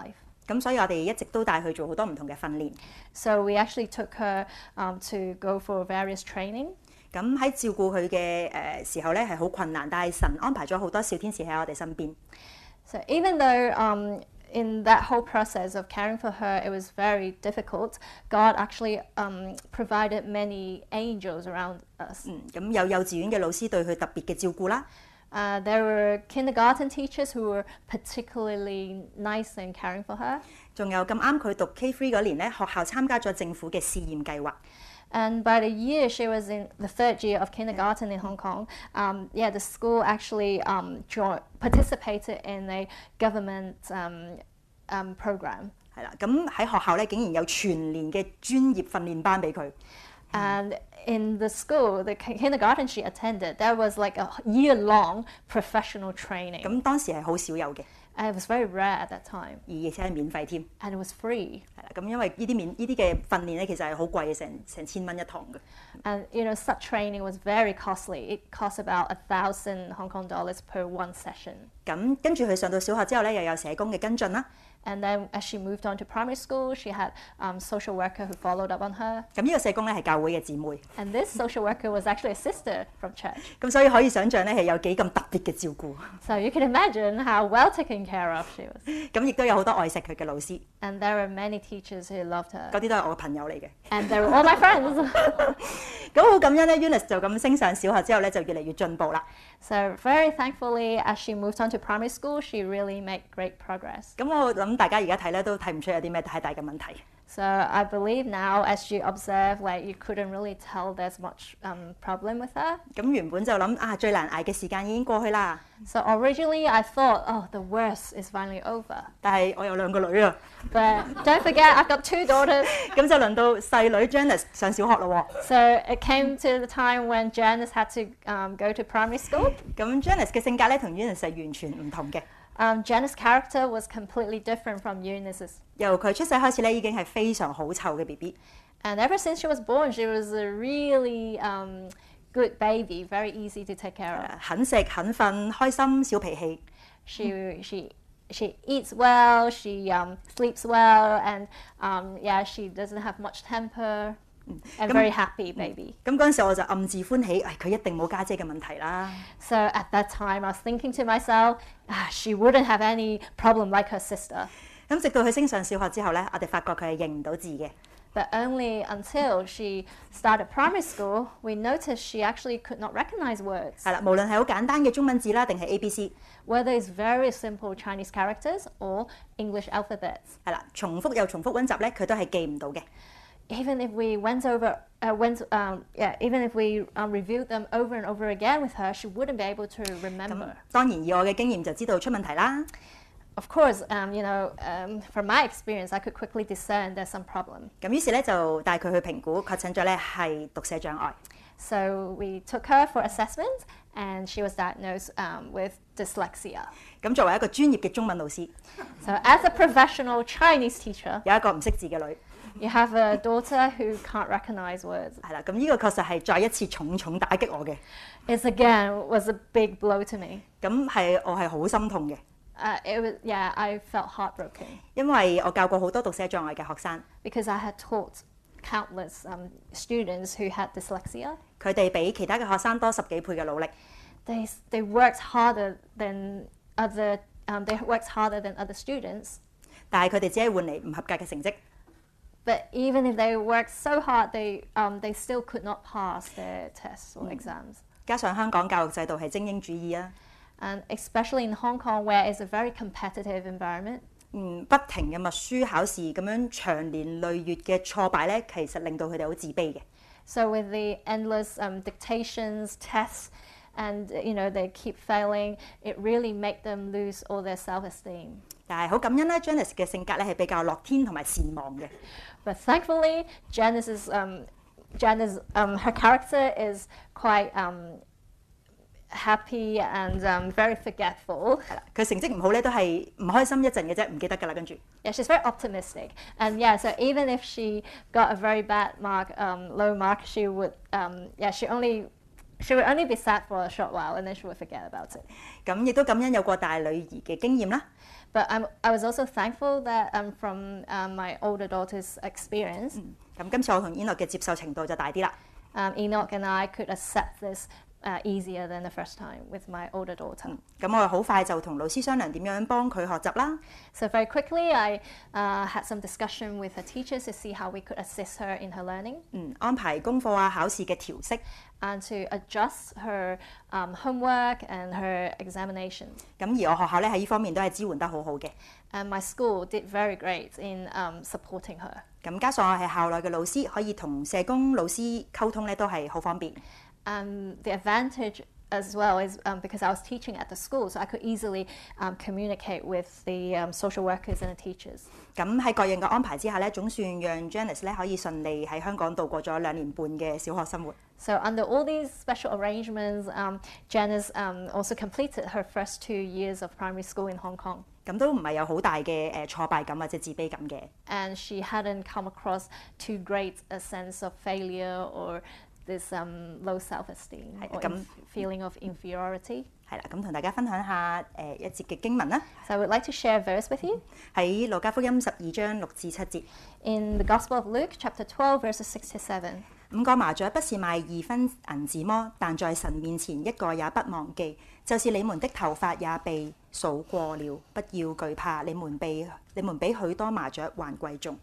咁所以我哋一直都帶佢做好多唔同嘅訓練。 So we actually took her um, to go for various training. 咁喺照顧佢嘅誒時候咧係好困難，但係神安排咗好多小天使喺我哋身邊。 So even though um, in that whole process of caring for her, it was very difficult, God actually um, provided many angels around us. 嗯，咁有幼稚園嘅老師對佢特別嘅照顧啦。 Uh, there were kindergarten teachers who were particularly nice in caring for her. 仲有咁啱佢讀 K 三 嗰年咧，學校參加咗政府嘅試驗計劃。 And by the year she was in the third year of kindergarten in Hong Kong, um, yeah, the school actually um, joined, participated in a government um, um, program. 係啦，咁喺學校咧竟然有全年嘅專業訓練班俾佢。 And in the school, the ki- kindergarten she attended, there was like a year-long professional training. 咁當時係好少有嘅， And it was very rare at that time. 而且係免費添。 And it was free. 係啦，咁因為呢啲免呢啲嘅訓練咧，其實係好貴嘅，成成千蚊一堂嘅。 And you know, such training was very costly. It cost about a thousand Hong Kong dollars per one session. 咁跟住佢上到小學之後咧，又有社工嘅跟進啦。 And then as she moved on to primary school, she had um, social worker who followed up on her. 咁呢個社工咧係教會嘅姊妹， And this social worker was actually a sister from church. 咁所以可以想象咧係有幾咁特別嘅照顧。 So you can imagine how well taken care of she was. 咁亦都有好多愛錫佢嘅老師， And there were many teachers who loved her. 嗰啲都係我嘅朋友嚟嘅。 And they were all my friends. 咁好感恩咧 ，Eunice 就咁升上小學之後咧，就越嚟越進步啦。 So very thankfully, as she moved on to primary school, she really made great progress. 咁我諗大家而家睇咧都睇唔出有啲咩太大嘅問題。 So I believe now, as you observe, like you couldn't really tell there's much um, problem with her. 咁原本就諗啊，最難捱嘅時間已經過去啦。 So originally I thought, oh, the worst is finally over. 但係我有兩個女啊， But don't forget, I've got two daughters. 咁就輪到細女 Janice 上小學咯喎。 So it came to the time when Janice had to um, go to primary school. 咁 Janice 嘅性格咧同 Eunice 係完全唔同嘅。 Um, Janice's character was completely different from Eunice's. 由佢出世開始咧，已經係非常好湊嘅 B B。 And ever since she was born, she was a really um, good baby, very easy to take care of. 肯食肯瞓，開心小脾氣。 She she she eats well, she um, sleeps well, and um, yeah, she doesn't have much temper. And very happy baby. 咁嗰陣時我就暗自歡喜，誒佢一定冇家姐嘅問題啦。 So at that time, I was thinking to myself, ah, she wouldn't have any problem like her sister. 咁直到佢升上小學之後咧，我哋發覺佢係認唔到字嘅。 But only until she started primary school, we noticed she actually could not recognize words. 係啦，無論係好簡單嘅中文字啦，定係 A B C， Whether it's very simple Chinese characters or English alphabets. 係啦，重複又重複溫習咧，佢都係記唔到嘅。 Even if we went over, uh, went, um, yeah, even if we um, reviewed them over and over again with her, she wouldn't be able to 咁 remember. 當然以我嘅經驗就知道出問題啦。 Of course, um, you know, um, from my experience, I could quickly discern there's some problem. 咁於是咧就帶佢去評估，確診咗咧係讀寫障礙。 So we took her for assessment, and she was diagnosed um, with dyslexia. 咁作為一個專業嘅中文老師， So as a professional Chinese teacher, 有一個唔識字嘅女， you have a daughter who can't recognize words. 係啦，咁呢個確實係再一次重重打擊我嘅。 It again was a big blow to me. 咁係我係好心痛嘅， Uh, it was, yeah, I felt heartbroken 因為我教過好多讀寫障礙嘅學生， because I had taught countless um, students who had dyslexia. 佢哋比其他嘅學生多十幾倍嘅努力， They they worked harder than other um, they worked harder than other students. 但係佢哋只係換嚟唔合格嘅成績。 But even if they worked so hard, they um, they still could not pass their tests or exams. 加上香港教育制度係精英主義啊， And especially in Hong Kong, where it's a very competitive environment, 嗯，不停嘅默書考試咁樣長年累月嘅挫敗咧，其實令到佢哋好自卑嘅。 so with the endless um, dictations, tests, and you know they keep failing, it really make them lose all their self-esteem. 但係好感恩咧 Janice 嘅性格咧係比較樂天同埋善忘嘅。 But thankfully, Janice's um, Janice um, her character is quite um, happy and um, very forgetful. 係啦，佢成績唔好咧都係唔開心一陣嘅啫，唔記得㗎啦，跟住。 Yeah, she's very optimistic, and yeah, so even if she got a very bad mark, um, low mark, she would, um, yeah, she only, she would only be sad for a short while, and then she would forget about it. 咁亦都感恩有過大女兒嘅經驗啦。 But I'm, I was also thankful that um, from um, my older daughter's experience, 咁今次我同 Enoch 嘅接受程度就大啲啦。 um, Enoch and I could accept this uh, easier than the first time with my older daughter. 咁我好快就同老師商量點樣幫佢學習啦。 So very quickly, I uh, had some discussion with her teachers to see how we could assist her in her learning 嗯，安排功課啊、考試嘅調適。 and to adjust her um, homework and her examinations. 咁而我學校咧喺呢方面都係支援得好好嘅。 And my school did very great in um, supporting her. 咁加上我係校內嘅老師，可以同社工老師溝通咧都係好方便。 Um, the advantage as well is um, because I was teaching at the school, so I could easily um, communicate with the um, social workers and the teachers. 咁喺各樣嘅安排之下咧，總算讓 Janice 咧可以順利喺香港度過咗兩年半嘅小學生活。 So under all these special arrangements, um, Janice um, also completed her first two years of primary school in Hong Kong. 咁都唔係有好大嘅誒挫敗感或者自卑感嘅。 And she hadn't come across too great a sense of failure or this um, low self-esteem or inf- feeling of inferiority. 係啦，咁同大家分享下誒一節嘅經文啦， So I would like to share a verse with you 喺路加福音十二章六至七節。 in the Gospel of Luke, chapter twelve, verses six to seven. 五個麻雀不是賣二分銀子麼？但在神面前一個也不忘記。就是你們的頭髮也被數過了，不要懼怕，你們比你們比許多麻雀還貴重。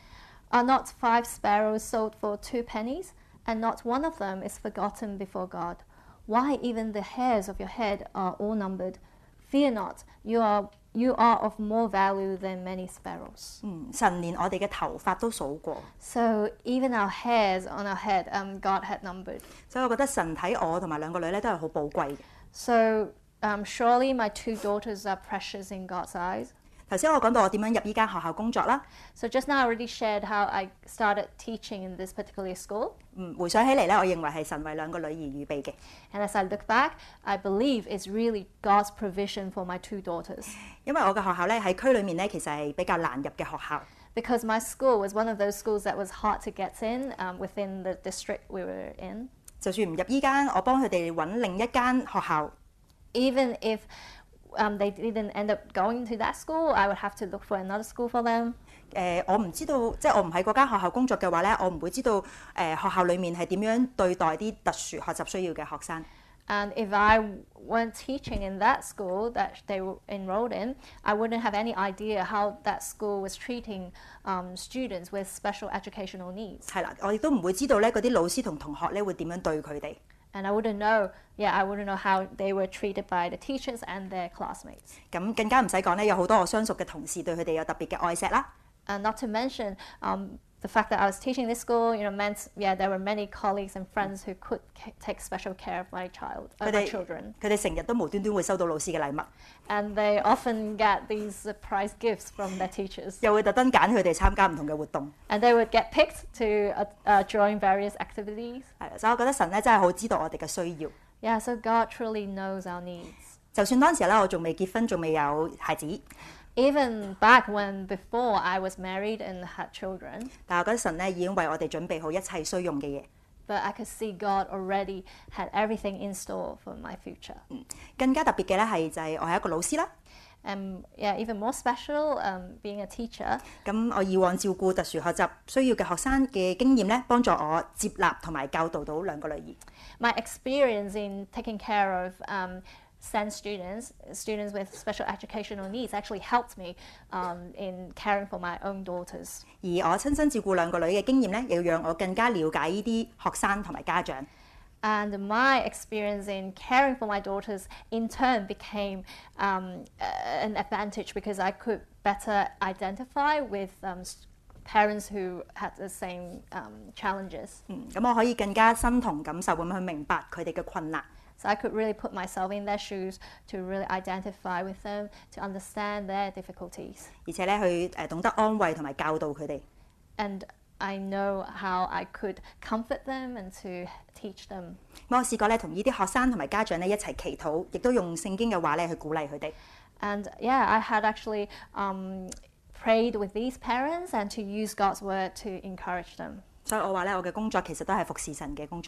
Are not five sparrows sold for two pennies, and not one of them is forgotten before God? Why, even the hairs of your head are all numbered. Fear not, you are you are of more value than many sparrows. 嗯，神連我哋嘅頭髮都數過， So even our hairs on our head, um, God had numbered. 所以我覺得神睇我同埋兩個女咧都係好寶貴嘅。 So um, surely my two daughters are precious in God's eyes. 頭先我講到我點樣入呢間學校工作啦， So just now I already shared how I started teaching in this particular school. 嗯，回想起嚟咧，我認為係神為兩個女兒預備嘅， And as I look back, I believe it's really God's provision for my two daughters. 因為我嘅學校咧喺區裡面咧其實係比較難入嘅學校。 Because my school was one of those schools that was hard to get in um, within the district we were in. 就算唔入依間，我幫佢哋揾另一間學校。 Even if um, they didn't end up going to that school, I would have to look for another school for them. 誒、我唔知道，即係我唔喺嗰間學校工作嘅話咧，我唔會知道誒、學校裡面係點樣對待啲特殊學習需要嘅學生。 And if I weren't teaching in that school that they were enrolled in, I wouldn't have any idea how that school was treating um, students with special educational needs. 係啦，我亦都唔會知道咧嗰啲老師同同學咧會點樣對佢哋。 And I wouldn't know, yeah, I wouldn't know how they were treated by the teachers and their classmates. 咁更加唔使講咧，有好多我相熟嘅同事對佢哋有特別嘅愛錫啦。 And not to mention um, the fact that I was teaching this school, you know, meant, yeah, there were many colleagues and friends who could ca- take special care of my child, uh, 佢 my 哋 children. 佢哋成日都無端端會收到老師嘅禮物， And they often get these surprise gifts from their teachers. 又會特登揀佢哋參加唔同嘅活動。 And they would get picked to uh, uh, join various activities. 係啦，所以我覺得神咧真係好知道我哋嘅需要。 Yeah, so God truly knows our needs. 就算當時咧我仲未結婚，仲未有孩子， Even back when before I was married and had children, 但係我覺得神咧已經為我哋準備好一切需用嘅嘢。 but I could see God already had everything in store for my future. 更加特別嘅咧係就係我係一個老師啦。 And yeah, even more special, um, being a teacher. 咁我以往照顧特殊學習需要嘅學生嘅經驗咧，幫助我接納同埋教導到兩個女兒。 My experience in taking care of um, SEND students, students with special educational needs, actually helped me um, in caring for my own daughters. 而我親身照顧兩個女嘅經驗咧，又讓我更加了解呢啲學生同埋家長。 And my experience in caring for my daughters in turn became um, a- an advantage because I could better identify with um, s- parents who had the same um, challenges. 嗯，咁我可以更加身同感受咁去明白佢哋嘅困難。 So I could really put myself in their shoes to really identify with them, to understand their difficulties. 而且咧去誒懂得安慰同埋教導佢哋。 And I know how I could comfort them and to teach them. 咁我試過咧同呢啲學生同埋家長咧一齊祈禱，亦都用聖經嘅話咧去鼓勵佢哋。 And yeah, I had actually um, prayed with these parents and to use God's word to encourage them. 所以我話咧，我嘅工作其實都係服侍神嘅工作。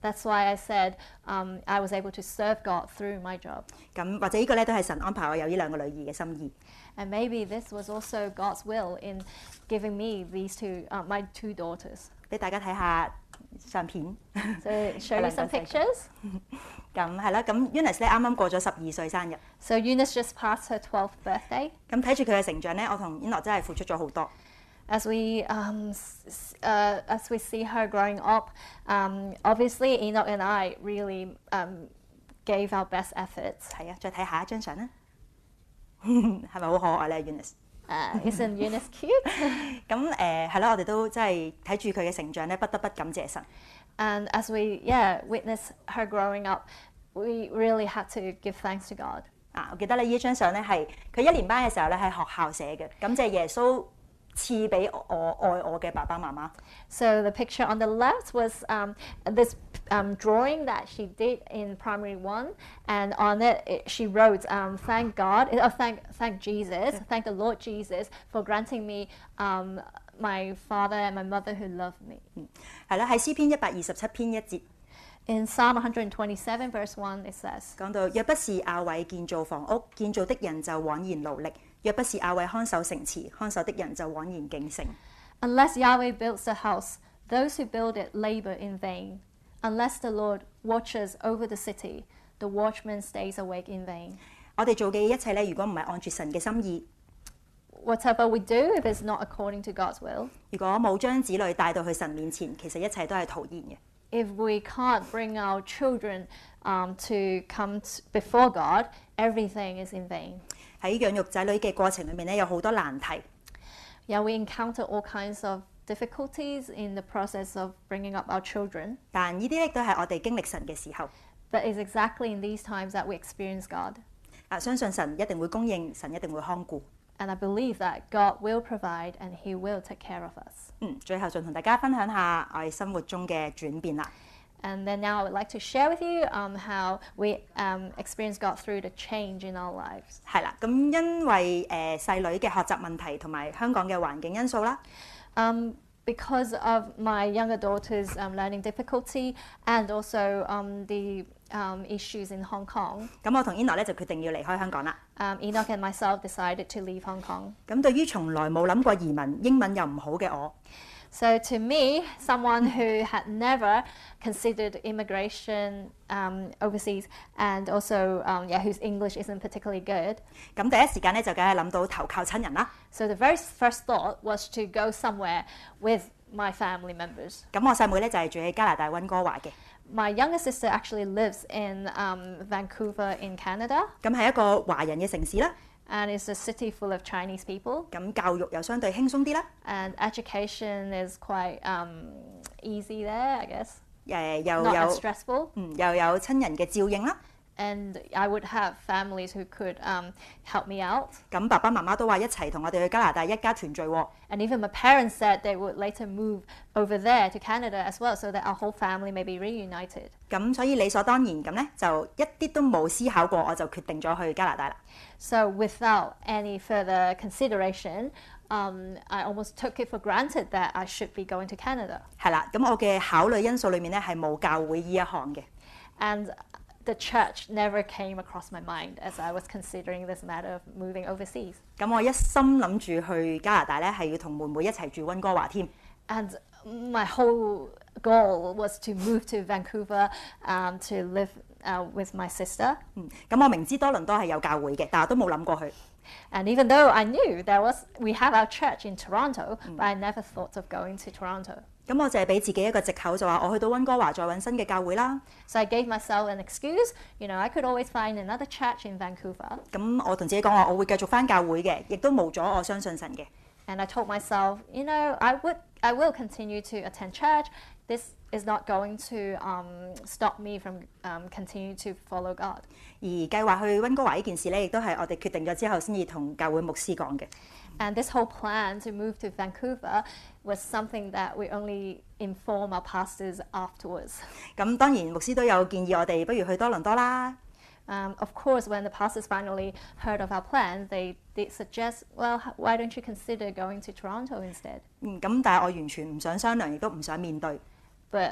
That's why I said um, I was able to serve God through my job. 咁或者呢個咧都係神安排我有呢兩個女兒嘅心意。 And maybe this was also God's will in giving me these two, uh, my two daughters. 俾大家睇下相片。 So show you some pictures. 咁係啦，咁 Eunice 咧啱啱過咗十二歲生日。 So Eunice just passed her twelfth birthday. 咁睇住佢嘅成長咧，我同 Enoch 真係付出咗好多。 As we um, s- uh, as we see her growing up, um, obviously Enoch and I really um, gave our best efforts. 係啊，再睇下一張相啦。係咪好可愛咧 Eunice？ Uh, isn't Eunice cute? 咁誒係啦，我哋都真係睇住佢嘅成長咧，不得不感謝神。 And as we yeah witness her growing up, we really had to give thanks to God. 啊，我記得咧呢張相咧係佢一年班嘅時候咧喺學校寫嘅，感謝耶穌賜俾我愛我嘅爸爸媽媽。 So the picture on the left was um, this um, drawing that she did in primary one, and on it, it she wrote, um, "Thank God, oh, thank thank Jesus, thank the Lord Jesus for granting me um, my father and my mother who love me." 係啦，喺詩篇一百二十七篇一節 In Psalm one twenty-seven, verse one, it says, 講到：若不是亞偉建造房屋，建造的人就枉然勞力；若不是亞偉看守城池，看守的人就枉然警醒。 "Unless Yahweh builds the house, those who build it labor in vain. Unless the Lord watches over the city, the watchman stays awake in vain." 我哋做嘅一切咧，如果唔係按住神嘅心意， Whatever we do, if it's not according to God's will, 如果冇將子女帶到去神面前，其實一切都係徒然嘅。 if we can't bring our children um, to come t- before God, everything is in vain. 喺養育仔女嘅過程裏面咧，有好多難題。 Yeah, we encounter all kinds of difficulties in the process of bringing up our children, 但呢啲咧都係我哋經歷神嘅時候， but it's exactly in these times that we experience God. 啊，相信神一定會供應，神一定會看顧。 And I believe that God will provide and He will take care of us. 嗯，最後仲同大家分享下我哋生活中嘅轉變啦。 And then now I would like to share with you um, how we um, experience God through the change in our lives. 係啦，咁因為誒細女嘅學習問題同埋香港嘅環境因素啦， Um, because of my younger daughter's um, learning difficulty and also um, the um, issues in Hong Kong, 咁我同 Enoch 咧就決定要離開香港啦。 um, Enoch and myself decided to leave Hong Kong. 咁對於從來冇諗過移民、英文又唔好嘅我， So to me, someone who had never considered immigration um, overseas and also um, yeah, whose English isn't particularly good, 咁第一時間咧就梗係諗到投靠親人啦。 so the very first thought was to go somewhere with my family members. 咁我細妹咧就係住喺加拿大溫哥華嘅， My younger sister actually lives in um, Vancouver in Canada, 咁係一個華人嘅城市啦。 and it's a city full of Chinese people, 咁教育又相對輕鬆啲啦， and education is quite um, easy there, I guess, 誒又 not as 有 stressful. 嗯又有親人嘅照應啦。 And I would have families who could um, help me out. 咁爸爸媽媽都話一齊同我哋去加拿大一家團聚喎。 And even my parents said they would later move over there to Canada as well, so that our whole family may be reunited. 咁所以理所當然咁咧，就一啲都冇思考過，我就決定咗去加拿大啦。 So without any further consideration, um, I almost took it for granted that I should be going to Canada. 係啦，咁我嘅考慮因素裏面咧係冇教會呢一項嘅。 And the church never came across my mind as I was considering this matter of moving overseas. 咁我一心諗住去加拿大咧，係要同妹妹一齊住溫哥華添。 And my whole goal was to move to Vancouver um, to live uh, with my sister. 嗯，咁我明知多倫多係有教會嘅，但係都冇諗過去。 And even though I knew there was, we have our church in Toronto, but I never thought of going to Toronto. 咁我就係俾自己一個藉口，就話我去到溫哥華再揾新嘅教會啦。 So I gave myself an excuse. You know, I could always find another church in Vancouver. 咁我同自己講話，我會繼續翻教會嘅，亦都冇咗我相信神嘅。 And I told myself, you know, I would, I will continue to attend church. This is not going to um, stop me from um, continuing to follow God. 而計劃去溫哥華呢件事咧，亦都係我哋決定咗之後先至同教會牧師講嘅。 And this whole plan to move to Vancouver was something that we only inform our pastors afterwards. 咁當然牧師都有建議我哋，不如去多倫多啦。 Um, of course, when the pastors finally heard of our plan, they did suggest, well, h- why don't you consider going to Toronto instead? 嗯，咁但係我完全唔想商量，亦都唔想面對。 But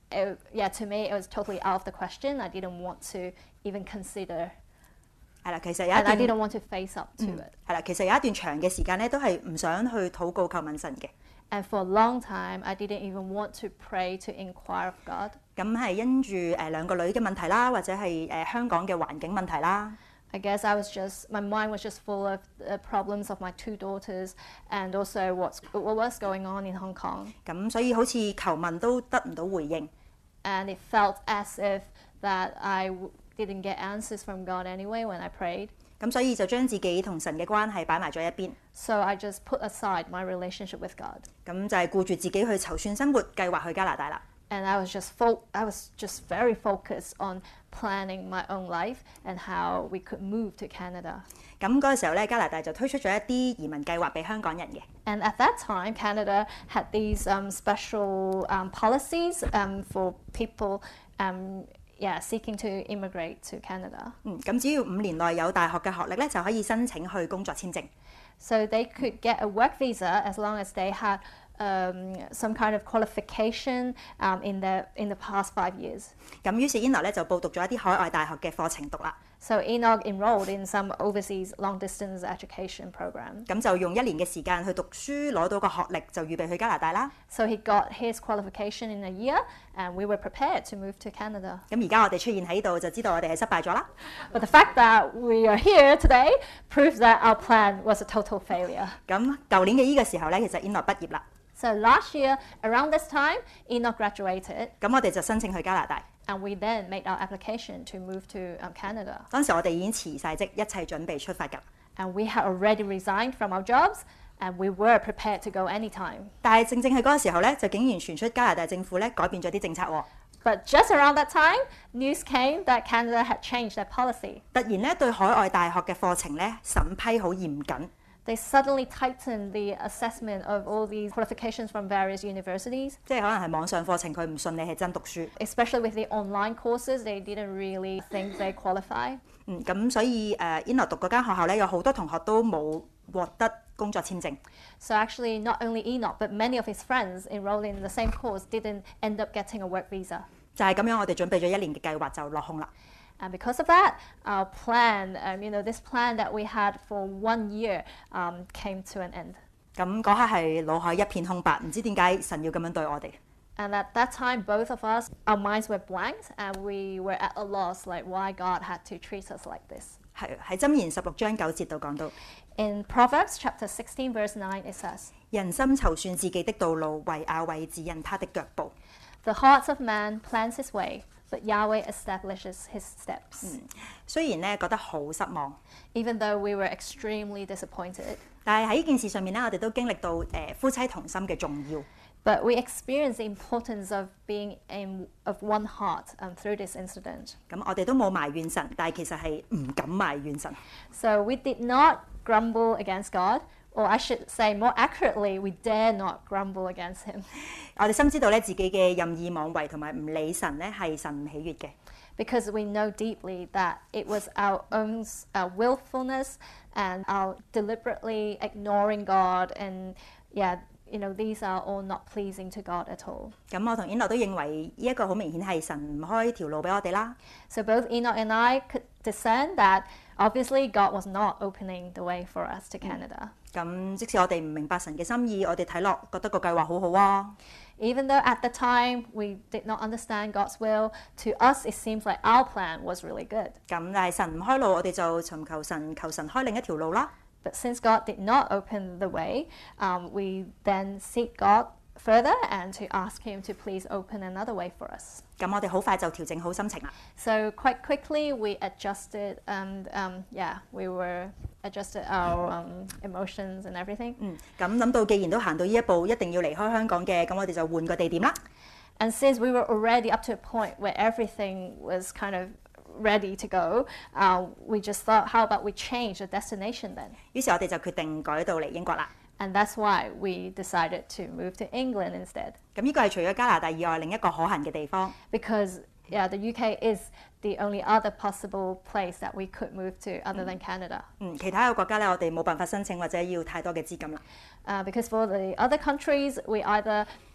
it, yeah, to me it was totally out of the question. I didn't want to even consider, 係啦，其實有一 and I 段 didn't want to face up to 嗯 it. 係啦，其實有一段長嘅時間咧，都係唔想去禱告求問神嘅。 And for a long time, I didn't even want to pray to inquire of God. 咁係因住誒兩個女嘅問題啦，或者係誒、呃、香港嘅環境問題啦。 I guess I was just, my mind was just full of the problems of my two daughters and also what's, what was going on in Hong Kong. 咁所以好似求問都得唔到回應。 And it felt as if that I w- didn't get answers from God anyway when I prayed. 咁所以就將自己同神嘅關係擺埋咗一邊。 So I just put aside my relationship with God. 咁就係顧住自己去籌算生活，計劃去加拿大啦。 And I was just fo- I was just very focused on planning my own life and how we could move to Canada. 咁嗰個時候咧，加拿大就推出咗一啲移民計劃俾香港人嘅。 And at that time, Canada had these um, special um, policies um, for people um, yeah, seeking to immigrate to Canada. 嗯，咁只要五年內有大學嘅學歷咧，就可以申請去工作簽證。 So they could get a work visa as long as they had um, some kind of qualification um, in the in the past five years. 咁於是 Enoch 咧就報讀咗一啲海外大學嘅課程讀啦。 So Enoch enrolled in some overseas long-distance education program. 咁就用一年嘅時間去讀書，攞到個學歷就預備去加拿大啦。 So he got his qualification in a year, and we were prepared to move to Canada. 咁而家我哋出現喺度，就知道我哋係失敗咗啦。 But the fact that we are here today proves that our plan was a total failure. 咁舊年嘅呢個時候咧，其實 Enoch 畢業啦。 So last year, around this time, Enoch graduated, 咁我哋就申請去加拿大。 and we then made our application to move to um, Canada. 當時我哋已經辭晒職，一切準備出發㗎。 And we had already resigned from our jobs, and we were prepared to go anytime. 但係正正係嗰個時候咧，就竟然傳出加拿大政府咧改變咗啲政策喎。 But just around that time, news came that Canada had changed their policy. 突然咧對海外大學嘅課程咧審批好嚴謹。 They suddenly tightened the assessment of all these qualifications from various universities. 即係可能係網上課程，佢唔信你係真讀書。 Especially with the online courses, they didn't really think they qualify. 嗯，咁所以誒 Enoch 讀嗰間學校咧，有好多同學都冇獲得工作簽證。 So actually, not only Enoch, but many of his friends enrolled in the same course didn't end up getting a work visa. 就係咁樣，我哋準備咗一年嘅計劃就落空啦。 And because of that, our plan, um, you know, this plan that we had for one year um, came to an end. 咁嗰刻係腦海一片空白，唔知點解神要咁樣對我哋。 And at that time, both of us, our minds were blanked, and we were at a loss, like why God had to treat us like this. 係喺箴言十六章九節度講到， In Proverbs chapter sixteen, verse nine, it says, 人心籌算自己的道路，為亞衛指引他的腳步。 "The heart of man plans his way, but Yahweh establishes his steps." 雖然咧覺得好失望， Even though we were extremely disappointed, 但係喺呢件事上面咧，我哋都經歷到誒、呃、夫妻同心嘅重要。 but we experienced the importance of being in, of one heart um, through this incident. 咁我哋都冇埋怨神，但係其實係唔敢埋怨神。 So we did not grumble against God, or I should say more accurately, we dare not grumble against him. 我哋深知道咧自己嘅任意妄為同埋唔理神咧係神唔喜悅嘅。 Because we know deeply that it was our own uh, willfulness and our deliberately ignoring God, and yeah, you know, these are all not pleasing to God at all. 咁我同 Enoch 都認為呢一個好明顯係神唔開條路俾我哋啦。 So both Enoch and I could discern that obviously God was not opening the way for us to Canada. 咁即使我哋唔明白神嘅心意，我哋睇落覺得個計劃好好啊。 Even though at the time we did not understand God's will, to us it seems like our plan was really good. 咁但係神唔開路，我哋就尋求神，求神開另一條路啦。 But since God did not open the way, um, we then seek God further and to ask Him to please open another way for us. 咁我哋好快就調整好心情啦。 So quite quickly we adjusted and um, yeah, we were adjusted our um, emotions and everything. 嗯，咁諗到既然都行到呢一步，一定要離開香港嘅，咁我哋就換個地點啦。 And since we were already up to a point where everything was kind of ready to go, uh, we just thought, how about we change the destination then? 於是我哋就決定改到嚟英國啦。 And that's why we decided to move to England instead. 咁呢個係除咗加拿大以外另一個可行嘅地方。 Because yeah, the U K is the only other possible place that we could move to other than Canada. 嗯，其他嘅國家咧，我哋冇辦法申請或者要太多嘅資金啦。 Uh, because for the other countries, we either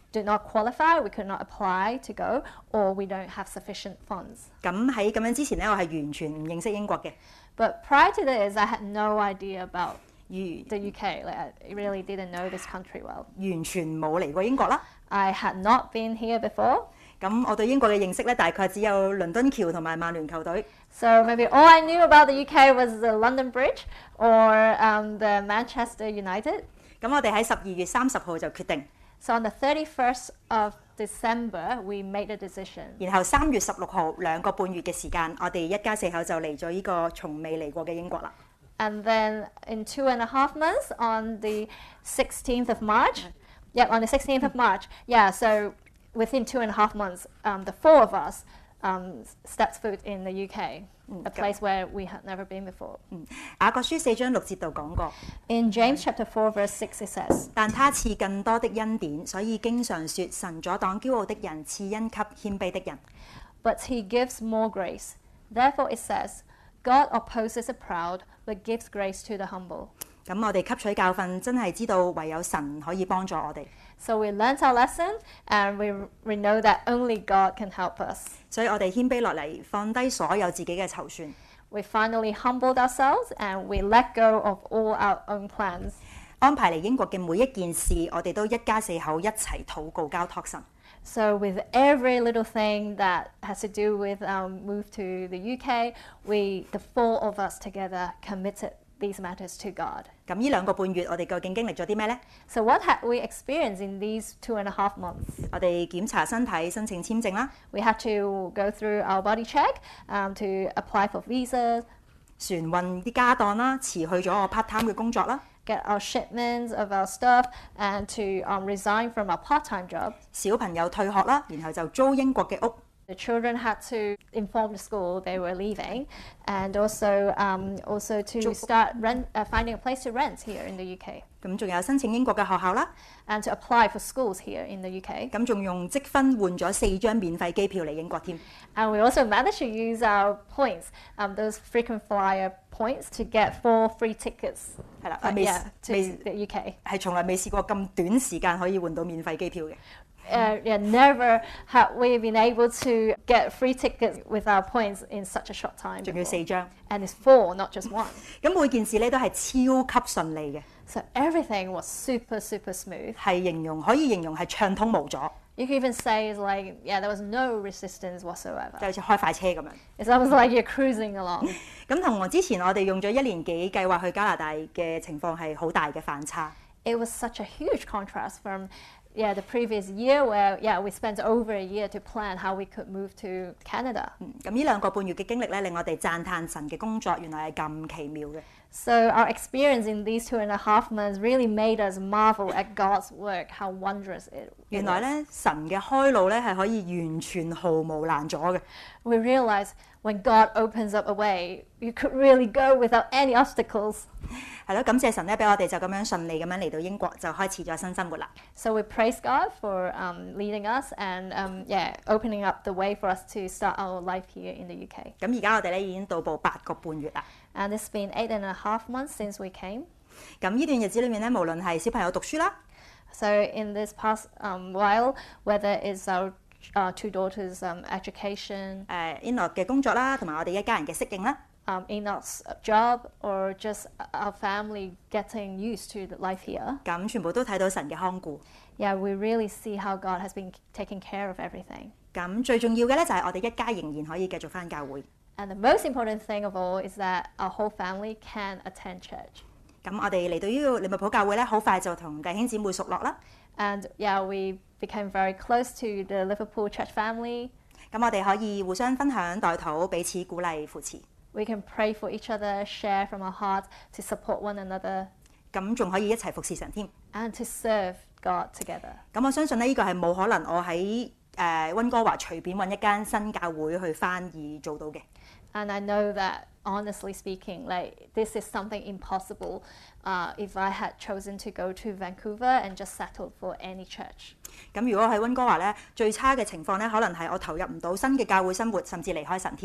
do not qualify, we could not apply to go, or we don't have sufficient funds. 咁喺咁樣之前呢，我係完全唔認識英國嘅。 But prior to this, I had no idea about 完 the U K. Like, I really didn't know this country well. 完全冇嚟過英國啦。 I had not been here before. 咁我對英國嘅認識咧，大概只有倫敦橋同埋曼聯球隊。 So maybe all I knew about the U K was the London Bridge or um, the Manchester United. 咁我哋喺十二月三十號就決定， So on the thirty-first of December, we made a decision. 然後三月十六號兩個半月嘅時間，我哋一家四口就嚟咗呢個從未嚟過嘅英國啦。 And then in two and a half months, on the sixteenth of March, yeah, on the sixteenth of March, yeah, so within two and a half months, um, the four of us um, stepped foot in the U K, a place where we had never been before. 雅各書四章六節度講過， In James chapter four, verse six, it says, 但他賜更多的恩典，所以經常說神阻擋驕傲的人，賜恩給謙卑的人。 But he gives more grace. Therefore it says, God opposes the proud, but gives grace to the humble. 咁我哋吸取教訓，真係知道唯有神可以幫助我哋， So we learnt our lesson, and we, we know that only God can help us. 所以我哋謙卑落嚟，放低所有自己嘅籌算， We finally humbled ourselves, and we let go of all our own plans. 安排嚟英國嘅每一件事，我哋都一家四口一齊禱告交託神。 So with every little thing that has to do with our move to the U K, we, the four of us together, committed these matters to God. 咁呢兩個半月，我哋究竟經歷咗啲咩呢？ So what had we experienced in these two and a half months? 我哋檢查身體、申請簽證啦， We had to go through our body check um, to apply for visas, 船運啲家當啦，辭去咗我 part time 嘅工作啦， get our shipments of our stuff, and to um, resign from our part-time job. 小朋友退學啦，然後就租英國嘅屋。 The children had to inform the school they were leaving, and also um, also to start rent, uh, finding a place to rent here in the U K, 咁仲有申請英國嘅學校啦， and to apply for schools here in the U K. 咁仲用積分換咗四張免費機票嚟英國添。 And we also managed to use our points, um, those frequent flyer points, to get four free tickets. 係啦， uh, 未 yeah, to 未 the U K. 係從來未試過咁短時間可以換到免費機票嘅。 Uh, yeah, never have we been able to get free tickets with our points in such a short time 仲要 before. 四張， And it's four, not just one. 咁每件事咧都係超級順利嘅， So everything was super, super smooth. 係形容可以形容係暢通無阻， You can even say it's like, yeah, there was no resistance 就 whatsoever. 好似開快車咁樣。 It's almost like you're cruising along. 咁同我之前我哋用咗一年幾計劃去加拿大嘅情況係好大嘅反差。 It was such a huge contrast from, yeah, the previous year where, yeah, we spent over a year to plan how we could move to Canada. 咁呢兩個半月嘅經歷咧，令我哋讚歎神嘅工作原來係咁奇妙嘅。 So our experience in these two and a half months really made us marvel at God's work, how wondrous it, it 原來 was. 咧神嘅開路咧係可以完全毫無難阻嘅。 We realized when God opens up a way, you could really go without any obstacles. 係咯，感謝神咧，俾我哋就咁樣順利咁樣嚟到英國，就開始咗新生活啦。 So we praise God for um, leading us and um, yeah, opening up the way for us to start our life here in the U K. 咁而家我哋咧已經到步八個半月啦。 And it's been eight and a half months since we came. 咁呢段日子裏面咧，無論係小朋友讀書啦， So in this past um, while, whether it's our uh, two daughters' um, education, 誒 in-law 嘅工作啦，同埋我哋一家人嘅適應啦， um, Enoch's job, or just our family getting used to the life here, 咁全部都睇到神嘅看顧。 yeah, we really see how God has been taking care of everything. 咁最重要嘅咧就係我哋一家仍然可以繼續返教會。 And the most important thing of all is that our whole family can attend church. 咁我哋嚟到呢個利物浦教會咧，好快就同弟兄姊妹熟絡啦。 And yeah, we became very close to the Liverpool church family. 咁我哋可以互相分享代禱，彼此鼓勵扶持。 We can pray for each other, share from our hearts to support one another, 咁仲可以一齊服侍神添。 and to serve God together. 咁我相信呢，呢個係冇可能我喺誒溫哥華隨便揾一間新教會去翻而做到嘅。 And I know that, honestly speaking, like this is something impossible uh, if I had chosen to go to Vancouver and just settled for any church. 咁如果喺溫哥華咧，最差嘅情況咧，可能係我投入唔到新嘅教會生活，甚至離開神添。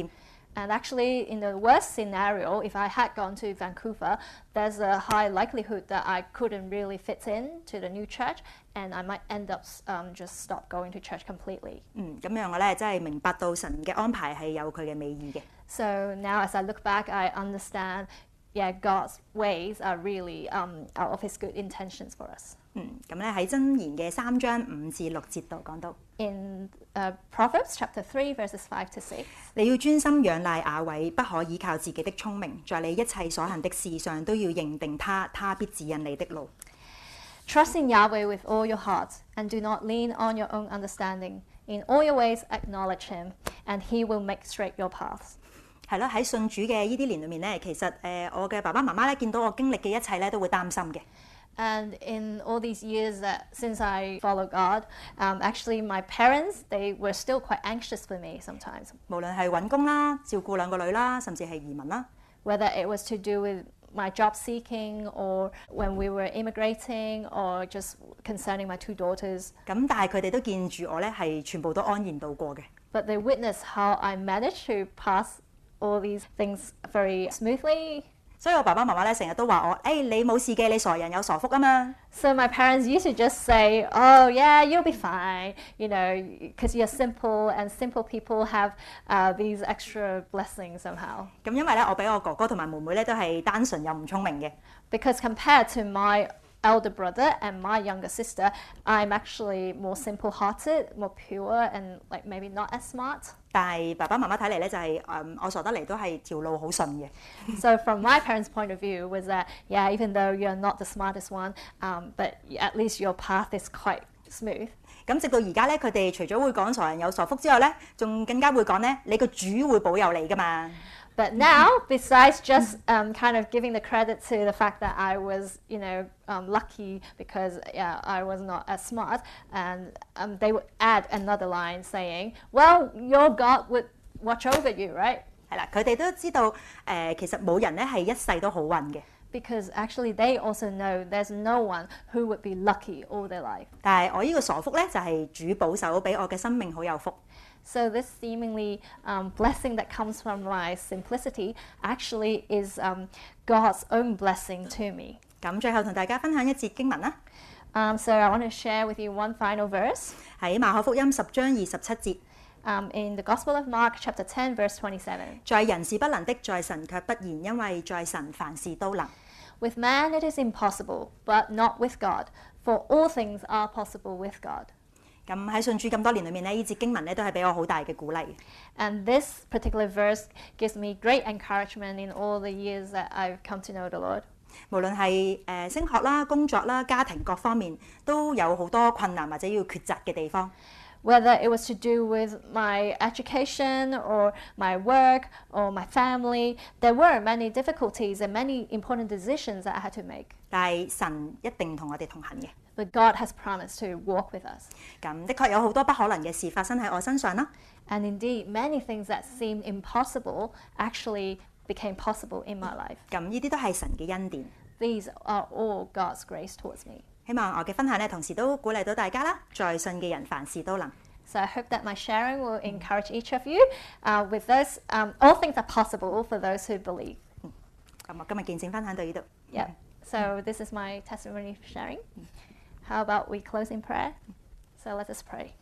And actually, in the worst scenario, if I had gone to Vancouver, there's a high likelihood that I couldn't really fit in to the new church, and I might end up um, just stop going to church completely. 嗯，咁樣我咧真係明白到神嘅安排係有佢嘅美意嘅。 So now, as I look back, I understand, yeah, God's ways are really um, out of His good intentions for us. 嗯，咁咧喺箴言嘅三章五至六節度講到， In uh, Proverbs chapter three, verses five to six. 你要專心仰賴雅偉，不可依靠自己的聰明，在你一切所行的事上都要認定他，他必指引你的路。 Trust in Yahweh with all your heart, and do not lean on your own understanding. In all your ways acknowledge Him, and He will make straight your paths. 係咯，喺信主嘅呢啲年裏面咧，其實誒、呃、我嘅爸爸媽媽咧見到我經歷嘅一切咧，都會擔心嘅。 And in all these years that since I follow God, um, actually my parents, they were still quite anxious for me sometimes. 無論係揾工啦、照顧兩個女啦，甚至係移民啦。 Whether it was to do with my job seeking or when we were immigrating or just concerning my two daughters. 咁但係佢哋都見住我咧係全部都安然度過嘅。 But they witnessed how I managed to pass all these things very smoothly. 所以我爸爸媽媽咧成日都話我，誒、哎、你冇事嘅，你傻人有傻福啊嘛。 So my parents used to just say, oh yeah, you'll be fine, you know, because you're simple and simple people have uh, these extra blessings somehow. 咁因為咧我比我哥哥同埋妹妹咧都係單純又唔聰明嘅。 Because compared to my elder brother and my younger sister, I'm actually more simple-hearted, more pure, and like maybe not as smart. 但係爸爸媽媽睇嚟咧就係、嗯、我傻得嚟都係條路好順嘅。 So from my parents' point of view was that, yeah, even though you're not the smartest one, um, but at least your path is quite smooth. 咁直到而家咧，佢哋除咗會講傻人有傻福之外咧，仲更加會講咧，你個主會保佑你噶嘛。 But now, besides just um, kind of giving the credit to the fact that I was, you know, um, lucky because yeah, I was not as smart, and um, they would add another line saying, well, your God would watch over you, right? 係啦，佢哋都知道誒、呃，其實冇人咧係一世都好運嘅。 Because actually they also know there's no one who would be lucky all their life. 但係我呢個傻福咧，就係、是、主保守俾我嘅生命好有福。 So this seemingly um, blessing that comes from my simplicity actually is um, God's own blessing to me. 咁最後同大家分享一節經文啦， Um, so I want to share with you one final verse 喺馬可福音十章二十七節， um, in the Gospel of Mark, chapter ten, verse twenty-seven. 在人是不能的，在神卻不然，因為在神凡事都能。 With man it is impossible, but not with God, for all things are possible with God. 咁喺信主咁多年裏面呢，呢節經文咧都係俾我好大嘅鼓勵。 And this particular verse gives me great encouragement in all the years that I've come to know the Lord. 無論係誒、呃、升學啦、工作啦、家庭各方面，都有好多困難或者要抉擇嘅地方。 Whether it was to do with my education or my work or my family, there were many difficulties and many important decisions that I had to make. 但係神一定同我哋同行嘅。 But God has promised to walk with us. 咁的確有好多不可能嘅事發生喺我身上啦。 And indeed, many things that seemed impossible actually became possible in my life. 咁呢啲都係神嘅恩典。 These are all God's grace towards me. 希望我嘅分享呢，同時都鼓勵到大家啦。在信嘅人凡事都能。 So I hope that my sharing will encourage each of you. Uh, with those, um, all things are possible for those who believe. 咁我今日見證分享到呢度。 Yeah. So this is my testimony sharing. How about we close in prayer? So let us pray.